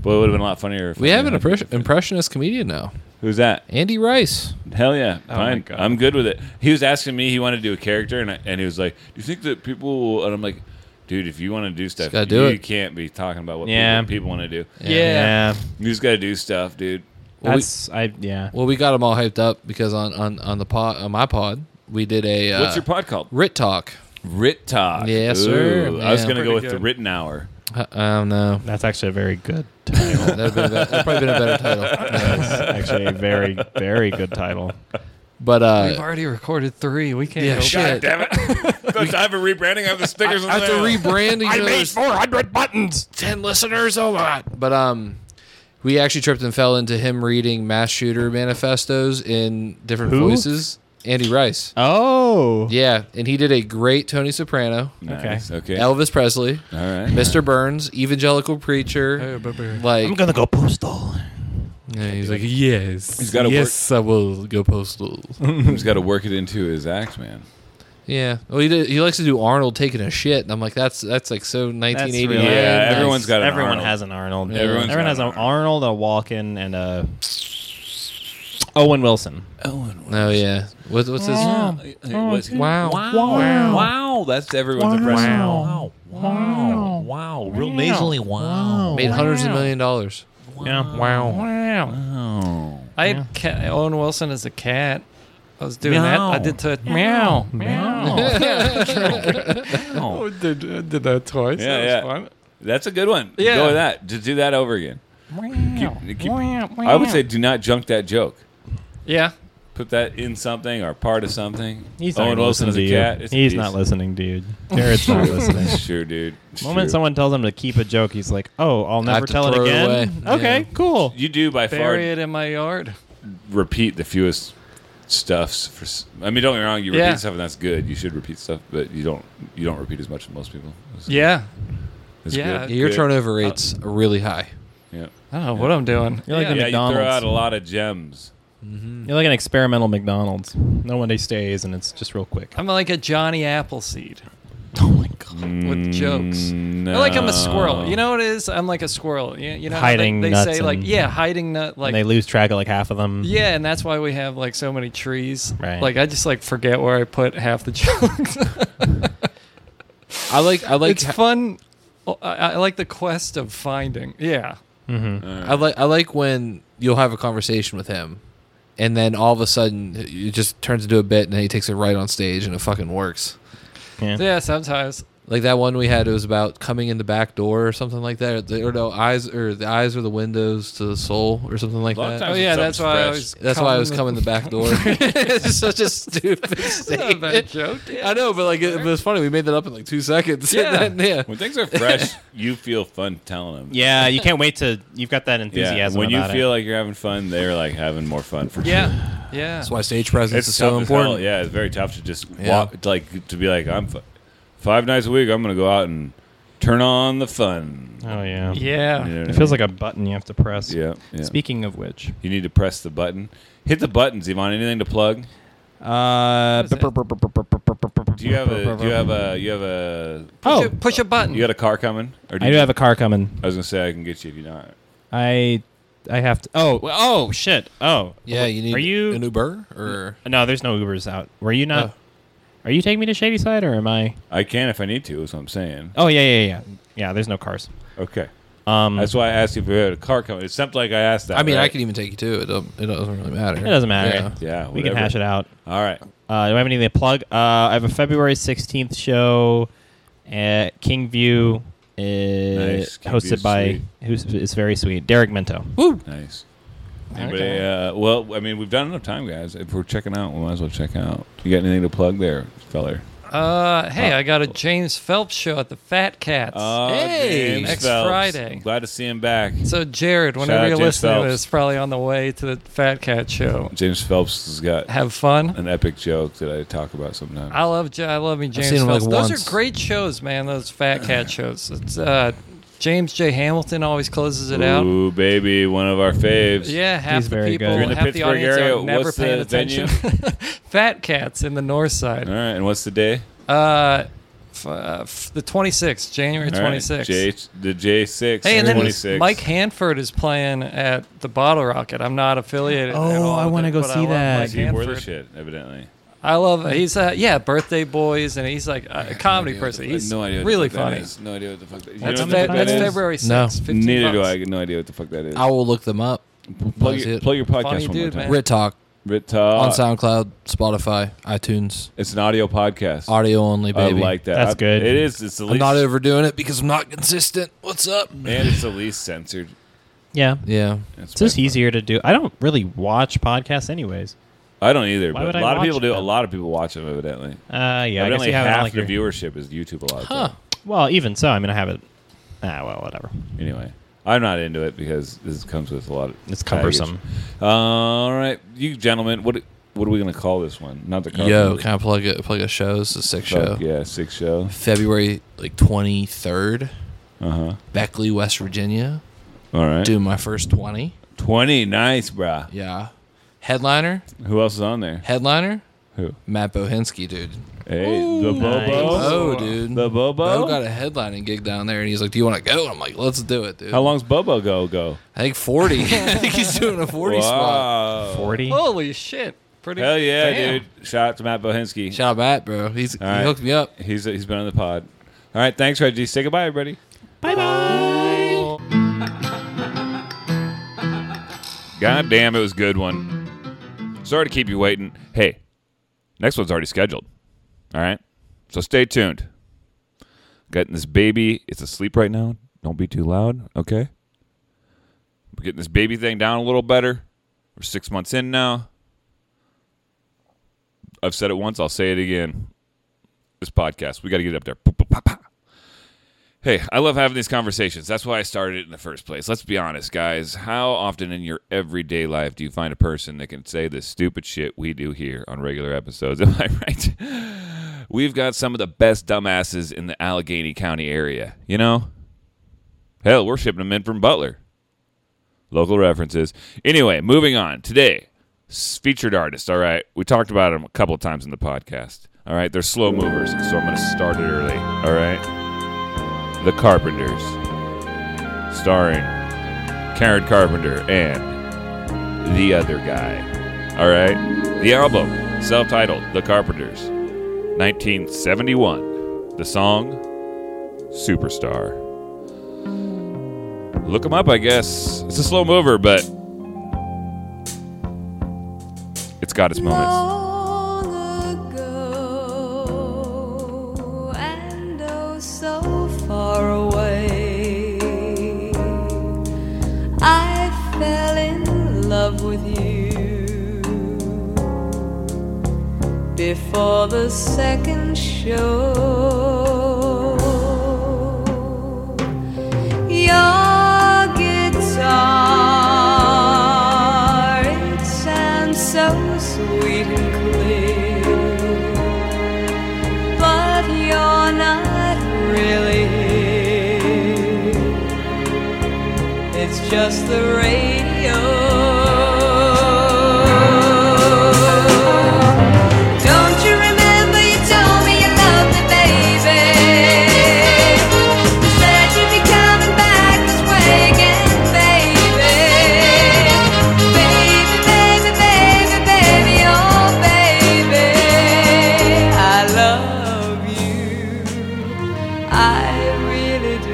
Boy, it would have been a lot funnier. If We I have an had- impres- impressionist comedian now. Who's that? Andy Rice. Hell yeah, Oh, fine. my God. I'm good with it. He was asking me. He wanted to do a character, and I, and he was like, "Do you think that people?" Will, and I'm like, "Dude, if you want to do stuff, gotta you do it." can't be talking about what Yeah. people, people want to do. Yeah. You just got to do stuff, dude." Well, we- That's I yeah. Well, we got them all hyped up because on on on the pod on my pod we did a uh, What's your pod called? Rit Talk. Rit Talk. Yes, sir. Ooh, I was Yeah. gonna go with Pretty the good. Written Hour. Uh, I don't know. That's actually a very good title. That'd, been a, that'd probably been a better title. That's actually a very, very good title. But We've uh, already recorded three. We can't yeah, go shit. Damn it! Don't I have a rebranding? I have the stickers. on After there. rebranding, I you know, made there's four hundred buttons. ten listeners. Oh my! But um, we actually tripped and fell into him reading mass shooter manifestos in different Who? voices. Andy Rice. Oh. Yeah, and he did a great Tony Soprano, Nice. Okay. Elvis Presley, All right. Mister Burns, evangelical preacher. Hey, baby. Like gonna go postal. yeah, he's like, yes, He's gotta yes, I will go postal. He's got to work it into his act, man. Yeah, well, he did, he likes to do Arnold taking a shit, and I'm like, that's that's like so nineteen eighty-nine. really- Yeah, Nice. everyone's got an Everyone Arnold. has an Arnold. Yeah. Everyone's Everyone got has an an Arnold, a Walken, and a Owen Wilson. Oh yeah, what, what's his? Wow. Wow. Wow. Wow. That's everyone's impression. Wow. Wow. Wow. Real nasally. Wow. Made hundreds of million dollars. Yeah. Wow. Oh. I had cat, Owen Wilson as a cat. I was doing that. I did to meow meow. Oh. I did, I did that twice. Yeah, that yeah. was fun. That's a good one. Yeah. Go with that. Just do that over again. Keep- keep- I would say do not junk that joke. Yeah. Put that in something or part of something. He's not Owen Wilson listening as to a you. cat. It's a He's piece. not listening, dude. Jared's not listening. Sure, dude. It's The moment true. someone tells him to keep a joke, he's like, "Oh, I'll have never to tell it throw it again." away. Okay, Yeah. cool. You do by far Bury it in my yard. repeat the fewest stuffs. For s- I mean, don't get me wrong. You repeat Yeah. stuff and that's good. You should repeat stuff, but you don't. You don't repeat as much as most people. It's, Yeah. it's Yeah. good. Your Good. turnover rates are really high. Yeah. I don't know what I'm doing. You're like yeah. the Yeah. You throw McDonald's. out a lot of gems. You're like an experimental McDonald's. No one day stays, and it's just real quick. I'm like a Johnny Appleseed Oh my god. with jokes. Mm, I like I'm a no. squirrel. You know what it is? I'm like a squirrel. You, you know how Hiding they, they nuts say like and- yeah, hiding nut like and they lose track of like half of them. yeah, and that's why we have like so many trees. Right. Like I just like forget where I put half the jokes. I like I like it's fun. I, I like the quest of finding. Yeah. Mm-hmm. I like I like when you'll have a conversation with him, and then all of a sudden it just turns into a bit, and then he takes it right on stage, and it fucking works. Yeah. Yeah, sometimes. Like that one we had, it was about coming in the back door or something like that, or, the, or no eyes, or the eyes are the windows to the soul, or something like A lot of that. times Oh yeah, it's that's something why I fresh. was. That's why I was coming the back door. it's such a stupid Not a bad statement. joke. I know, but like it, but it's funny. We made that up in like two seconds. Yeah. And then, yeah. When things are fresh, you feel fun telling them. Yeah, you can't wait to. You've got that Yeah. enthusiasm. When you about feel it. like you're having fun, they're like having more fun for sure. Yeah. Yeah. That's why stage presence It's is tough so as hell. important. Yeah, it's very tough to just Yeah. walk, like to be like, I'm f- five nights a week. I'm gonna go out and turn on the fun. Oh yeah. Yeah. You know what It I feels mean? like a button you have to press. Yeah, yeah. Speaking of which, You need to press the button. Hit the buttons, Yvonne. Anything to plug? uh, What is Do you have a? Do you have a? You have a? Push, Oh. a, push a button. You got a car coming? Or I do have a car coming. I was gonna say I can get you if you not. I I have to. Oh oh shit. Oh Yeah, you need Are you? an Uber or No, there's no Ubers out. Were you not? Oh. Are you taking me to Shady Side or am I? I can if I need to. Is what I'm saying. Oh yeah yeah yeah yeah. There's no cars. Okay. Um, That's why I asked you if you had a car coming. It sounded like I asked that. I mean, I right? could even take you to it. It don't- It doesn't really matter. it doesn't matter. Yeah. Yeah. We can whatever. hash it out. All right. Uh, do I have anything to plug? Uh, I have a February sixteenth show at Kingview, uh, Nice. hosted Kingview's by sweet. who's it's very sweet, Derek Minto. Nice. Anybody, uh, well, I mean, we've done enough time, guys. If we're checking out, we might as well check out. You got anything to plug there, feller? Uh, hey, I got a James Phelps show at the Fat Cats. Oh, Hey, James next Phelps. Friday. Glad to see him back. So Jared, Shout whenever out you're James listening to Phelps. this, probably on the way to the Fat Cat show. James Phelps has got Have fun. an epic joke that I talk about sometimes. I love Ja- I love me James seen him, Phelps. like, Those once. are great shows, man. Those Fat Cat shows. It's uh, James J. Hamilton always closes it out. Ooh, baby, one of our faves. Yeah, half He's the very people, good. You're in the half the Pittsburgh audience area. are never What's paying the attention. venue? Fat Cats in the north side. All right, and what's the day? Uh, f- uh, f- the twenty-sixth, January All right, twenty-sixth. J, the J six. Hey, and then twenty-six. Mike Hanford is playing at the Bottle Rocket. I'm not affiliated. Oh, at all I with wanna it, go but I see love that. Mike He wore the Hanford. shit, evidently. I love. He's uh, yeah, Birthday Boys, and he's like a comedy person. He's no idea what really the fuck funny. That is. No idea what the fuck that is. That's, you know fe- what the fuck that's that is? February sixth. No. fifteen Neither do bucks. I. I have no idea what the fuck that is. I will look them up. Plug That's your, it. plug your podcast Funny one dude, more time. man. Rit Talk Rit Talk. on SoundCloud, Spotify, iTunes, It's an audio podcast. audio only, baby. I like that. That's I- good. It is. It's the least. I'm not overdoing it because I'm not consistent. What's up? and it's the least censored. Yeah. Yeah. That's It's just my- easier to do. I don't really watch podcasts anyways. I don't either, Why but would a I lot of watch people do. A them? lot of people watch them, evidently. Uh, yeah, I guess evidently, you have it on half like the your, viewership is YouTube a lot of Huh. time. Well, even so, I mean, I have it. Ah, well, whatever. Anyway, I'm not into it because this comes with a lot of It's baggage. cumbersome. Uh, all right, you gentlemen, what what are we gonna call this one? Not the Yo, Carpenters. can I plug a plug a show? It's a sick show. Fuck yeah, six show. February like twenty-third, Uh huh. Beckley, West Virginia. All right. Doing my first twenty. Twenty, nice, brah. Yeah. Headliner. Who else is on there? Headliner. Who? Matt Bohinski, dude. Hey, the nice. Bobo. Oh, dude. The Bobo. Bo got a headlining gig down there, and he's like, "Do you want to go?" I'm like, "Let's do it, dude." How long's Bobo go go? I think forty. I think he's doing a forty spot. Wow. forty? Holy shit! Pretty. Hell yeah, damn. dude! Shout out to Matt Bohinski. Shout out Matt, bro. He's All he right. hooked me up. He's he's been on the pod. All right, thanks, Reggie. Say goodbye, everybody. Bye-bye. God damn, it was a good one. Sorry to keep you waiting. Hey, next one's already scheduled. All right? So stay tuned. Getting this baby. It's asleep right now. Don't be too loud, okay? We're getting this baby thing down a little better. We're six months in now. I've said it once. I'll say it again. This podcast, we got to get it up there. Poop, poop, pop, pop. Hey, I love having these conversations. That's why I started it in the first place. Let's be honest, guys. How often in your everyday life do you find a person that can say the stupid shit we do here on regular episodes? Am I right? We've got some of the best dumbasses in the Allegheny County area, you know? Hell, we're shipping them in from Butler. Local references. Anyway, moving on. Today, s- featured artists, all right? We talked about them a couple of times in the podcast, all right? They're slow movers, so I'm going to start it early, all right? The Carpenters, starring Karen Carpenter and the other guy. All right? The album, self-titled, The Carpenters, nineteen seventy-one. The song, Superstar. Look them up, I guess. It's a slow mover, but it's got its moments. Long ago, and oh so far away, I fell in love with you before the second show. Your guitar, it sounds so sweet and clear, but you're not really here. It's just the radio. Don't you remember you told me you loved me, baby? You said you'd be coming back this way again, baby. Baby, baby, baby, baby, oh baby, I love you, I really do.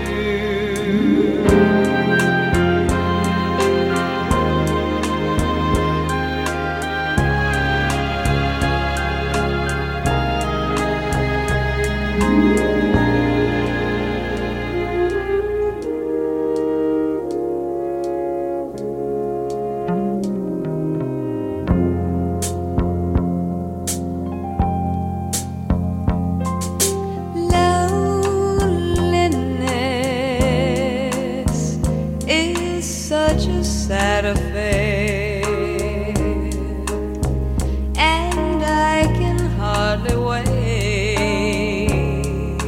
Loneliness is such a sad affair, and I can hardly wait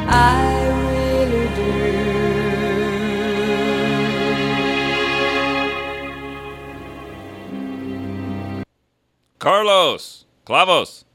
I really do. Carlos Clavos.